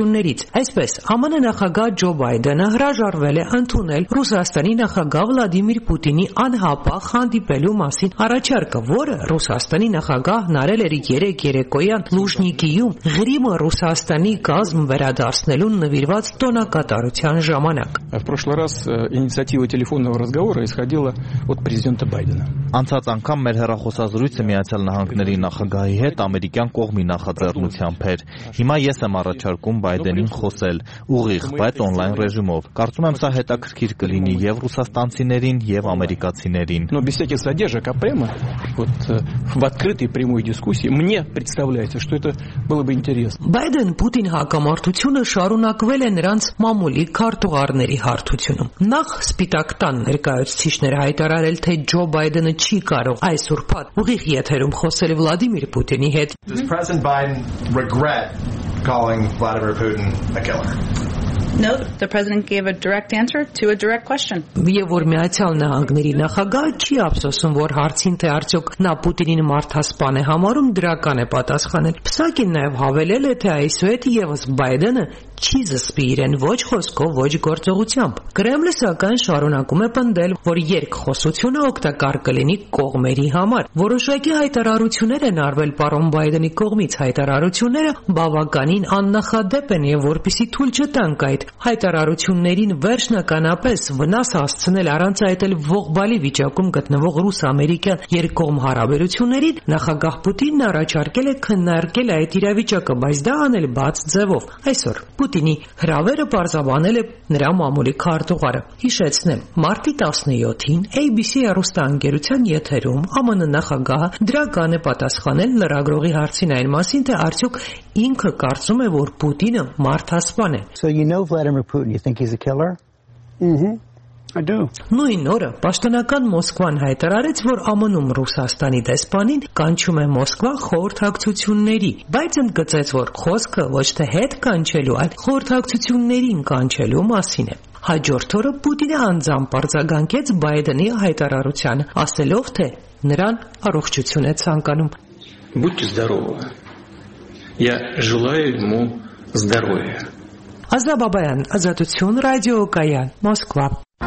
Այսպես, Է Մ Ն նախագահ Ջո Բայդենը հրաժարվել է ընդունել Ռուսաստանի նախագահ Վլադիմիր Պուտինի անհապաղ հանդիպելու մասին առաջարկը, որը Ռուսաստանի նախագահն արել էր երեկ երեկոյան Լուժնիկիում Ղրիմը Ռուսաստանի կազմ վերադարձնելուն նվիրված տոնակատարության ժամանակ։ В прошлый раз инициатива телефонного разговора исходила от президента Байдена. Անցած անգամ մեր հեռախոսազրույցը Միացյալ Նահանգների նախագահի հետ ամերիկյան կողմի նախաձեռնությամբ էր։ Հիմա ես եմ առաջարկում Բայդենին խոսել ուղիղ, բայց օնլայն ռեժիմով։ Կարծում եմ սա հետաքրքիր կլինի եւ ռուսաստանցիներին եւ ամերիկացիներին։ Но без всяких задержек, а прямо вот в открытой прямой дискуссии мне представляется, что это было бы интересно. Բայդեն-Պուտին հակամարտությունը շարունակվել է նրանց մամուլի քարտուղարների հարթությունում։ Նախ Սպիտակ տան ներկայացուցիչները հայտարարել, թե Ջո Բայդենը չի կարող այս ուրբաթ ուղիղ եթերում խոսել Վլադիմիր Պուտինի հետ։ Does President Biden regret calling Vladimir Putin a killer? No, the president gave a direct answer to a direct question. Եվ որ Միացյալ Նահանգների նախագահը չի ափսոսում, որ հարցին թե արդյոք նա Պուտինին մարդասպան է համարում, դրական է պատասխանել։ Պսակին նաև հավելել է, թե այսուհետ եւս Բայդենը չի զսպի իրեն ոչ խոսքով, ոչ գործողությամբ։ Կրեմլը սակայն շարունակում է պնդել, որ երկխոսությունը օգտակար կլինի կողմերի համար։ Որոշակի հայտարարություններ են արվել պարոն Բայդենի կողմից։ Հայտարարությունները բավականին աննախադեպ են եւ որպեսզի թույլ չտանք այդ հայտարարություններին վերջնականապես վնաս հասցնել առանց այդ էլ ողբալի վիճակում գտնվող ռուս-ամերիկյան երկկողմ հարաբերություններին, նախագահ Պուտինն առաջարկել է քննարկել այդ իրավիճակը, բայց դա անել բաց ձևով։ Այսօր Պուտինի հրավերը պարզաբանել է նրա մամուլի քարտուղարը։ Հիշեցնեմ, մարտի տասնյոթին A B C հեռուստաընկերության եթերում Է Մ Ն նախագահը դրական է պատասխանել լրագրողի հարցին այն մասին, թե արդյոք ինքը կարծում է, որ Պուտինը մարդասպան է։ So you know Vladimir Putin, you think he's a killer? Mhm. I do. Նույն օրը պաշտոնական Մոսկվան հայտարարեց, որ Է Մ Ն-ում Ռուսաստանի դեսպանին կանչում է Մոսկվա խորհրդակցությունների, բայց ընդգծեց, որ խոսքը ոչ թե հետ կանչելու, այլ խորհրդակցություններին կանչելու մասին է։ Հաջորդ օրը Պուտինը անձամբ արձագանքեց Բայդենի հայտարարությանը, ասելով, թե նրան առողջություն է ցանկանում։ Будьте здоровы. Я желаю ему здоровья. Ազաբաբայան, Ազատություն, ռադիոկայան, Մոսկվա։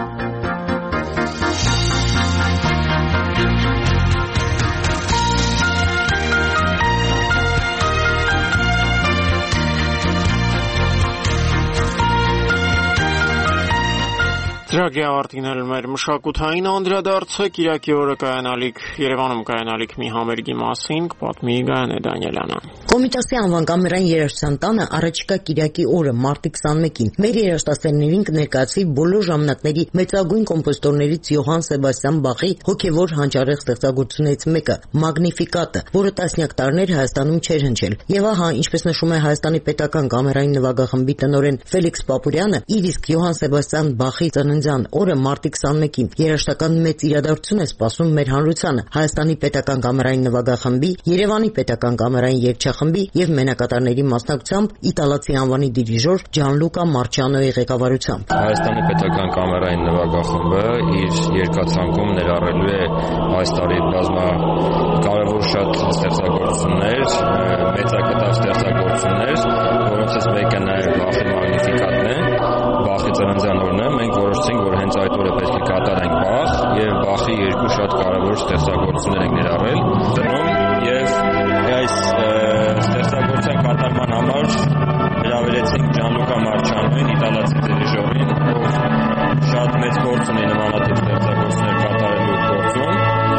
Ծրագրի ավարտին էլ մեր մշակութային անդրադարձը Կիրակի օրը կայանալիք Երևանում կայանալիք մի համերգի մասին կպատմի Գայանե Դանիելյանը։ Կոմիտասի անվան կամերային երաժշտության տանը առաջիկա Կիրակի օրը մարտի քսանմեկին մեր երաժշտասերներին կներկայացվի բոլոր ժամանակների մեծագույն կոմպոզիտորներից Յոհան Սեբաստիան Բախի հոգևոր հանճարեղ ստեղծագործություններից մեկը Մագնիֆիկատը, որը տասնյակ տարիներ Հայաստանում չէր հնչել։ Եվ ահա, ինչպես նշում է Հայաստանի պետական կամերային նվագախմբի տնօրեն Ֆելիքս Պապուրյանը, իր իսկ Յոհան Սեբաստիան Բախի ծննդյան օրը մարտի քսանմեկին երաժշտական մեծ իրադարձություն է սպասում մեր հանրությանը Հայաստանի պետական կամերային նվագախմբի, Երևանի պետական կամերային երգչախմբի եւ մենակատարների մասնակցությամբ իտալացի անվանի դիրիժոր Ջանլուկա Մարչանոյի ղեկավարությամբ։ Հայաստանի պետական կամերային նվագախմբը իր երկացանկում ներառելու է այս տարի բազմա կարևոր շատ ստեղծագործություններ, մեծակտավ ստեղծագործություններ, որոնցից մեկը նաև Բախի Մագնիֆիկատն է, Բախի ծննդյան օրն է, մենք որոշեցինք, որ հենց այդ օրը պետք է կատարենք Բախ եւ Բախի երկու շատ կարևոր ստեղծագործություններ ենք ներառել դնում եւ այս ստեղծագործության կատարման համար հրավիրեցինք Ջանլուկա Մարչանոյին, իտալացի դիրիժորին, ով շատ մեծ գործ ունի նմանատիպ ստեղծագործություններ կատարելու գործում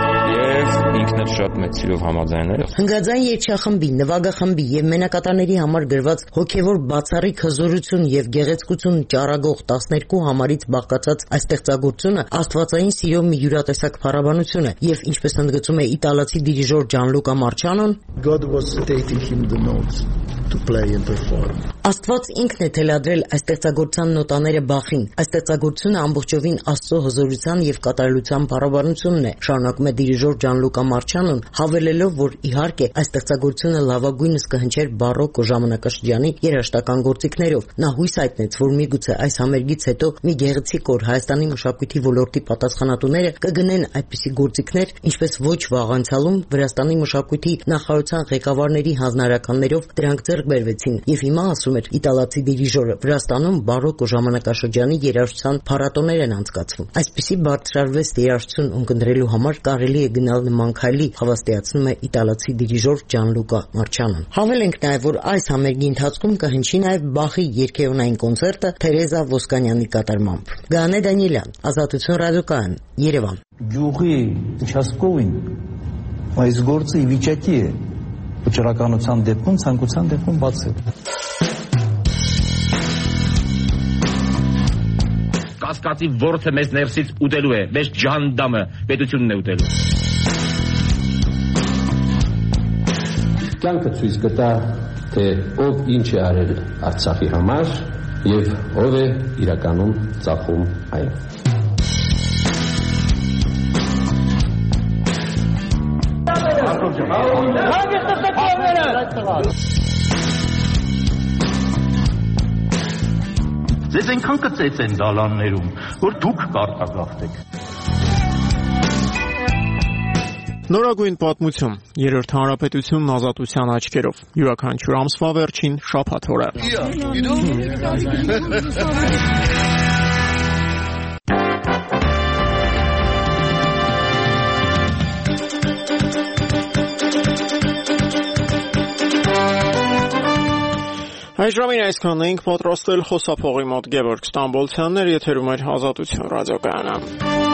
եւ ինքն էլ շատ մեծ սիրով համաձայն է։ Հնգաձայն երգչախմբի, նվագախմբի եւ մենակատարների համար գրված հոգեվոր բացառիկ հզորություն եւ գեղեցկություն ճառագող տասներկու համարից բաղկացած այս ստեղծագործությունը աստվածային սիրո մի յուրատեսակ փառաբանություն է եւ ինչպես ընդգծում է իտալացի դիրիժոր Ջանլուկա Մարչանոն, God was dictating him the notes to play and perform. Աստված ինքն է թելադրել այս ստեղծագործության նոտաները Բախին։ Այս ստեղծագործությունը ամբողջովին Աստծո հզորության եւ կատարելության փառաբանությունն է, շարունակում է դիրիժոր Ջանլուկա Մարչանոն Մարչյանոն հավելելով, որ իհարկե այս ստեղծագործությունը լավագույնս կհնչեր բարոկո ժամանակաշրջանի երաժշտական գործիքներով, նա հույս հայտնեց, որ միգուցե այս համերգից հետո մի գեղեցիկ օր Հայաստանի մշակույթի ոլորտի պատասխանատուները կգնեն այդպիսի գործիքներ, ինչպես ոչ վաղ անցյալում Վրաստանի մշակույթի նախարարության ղեկավարների հանձնարարականներով դրանք ձեռք բերվեցին, եւ հիմա, ասում էր իտալացի դիրիժորը, Վրաստանում բարոկո ժամանակաշրջանի երաժշտության փառատոներ են անցկացվում։ Այսպիսի բարձրարվեստ երաժշտություն ունկնդրելու համար կարելի է գնալ նման քայլի, հավաստիացնում է իտալացի դիրիժոր Ջանլուկա Մարչյանոն։ Հավելենք նաև, որ այս համերգի ընթացքում կհնչի նաև Բախի երգեհոնային կոնցերտը Թերեզա Ոսկանյանի կատարմամբ։ Գանե Դանիելյան, Ազատություն ռադիոկայան, Երևան։ Գյուղի участковին այս գործը ի վիճակի է վճռականության դեպքում, ցանկության դեպքում բացել։ Կասկածի ворթը մեզ ներսից ուտելու է, մեզ ջանդամը պետությունն է ուտելու։ Կյանքը ցույց կտա, թե ով ինչ է արել Արցախի համար եւ ով է իրականում ծախում այն։ Ձեզ այնքան կծեց են դալաններում, որ դուք կարտագաղթեք։ Նորագույն պատմություն, երրորդ հանրապետությունն ազատության աչքերով, յուրաքանչյուր ամսվա վերջին շաբաթ օրը։ Այժմին այսքանն էինք պատրաստել խոսափողի մոտ Գևորգ Ստամբոլցյանն էր, եթերում էր Ազատություն ռադիոկայանը։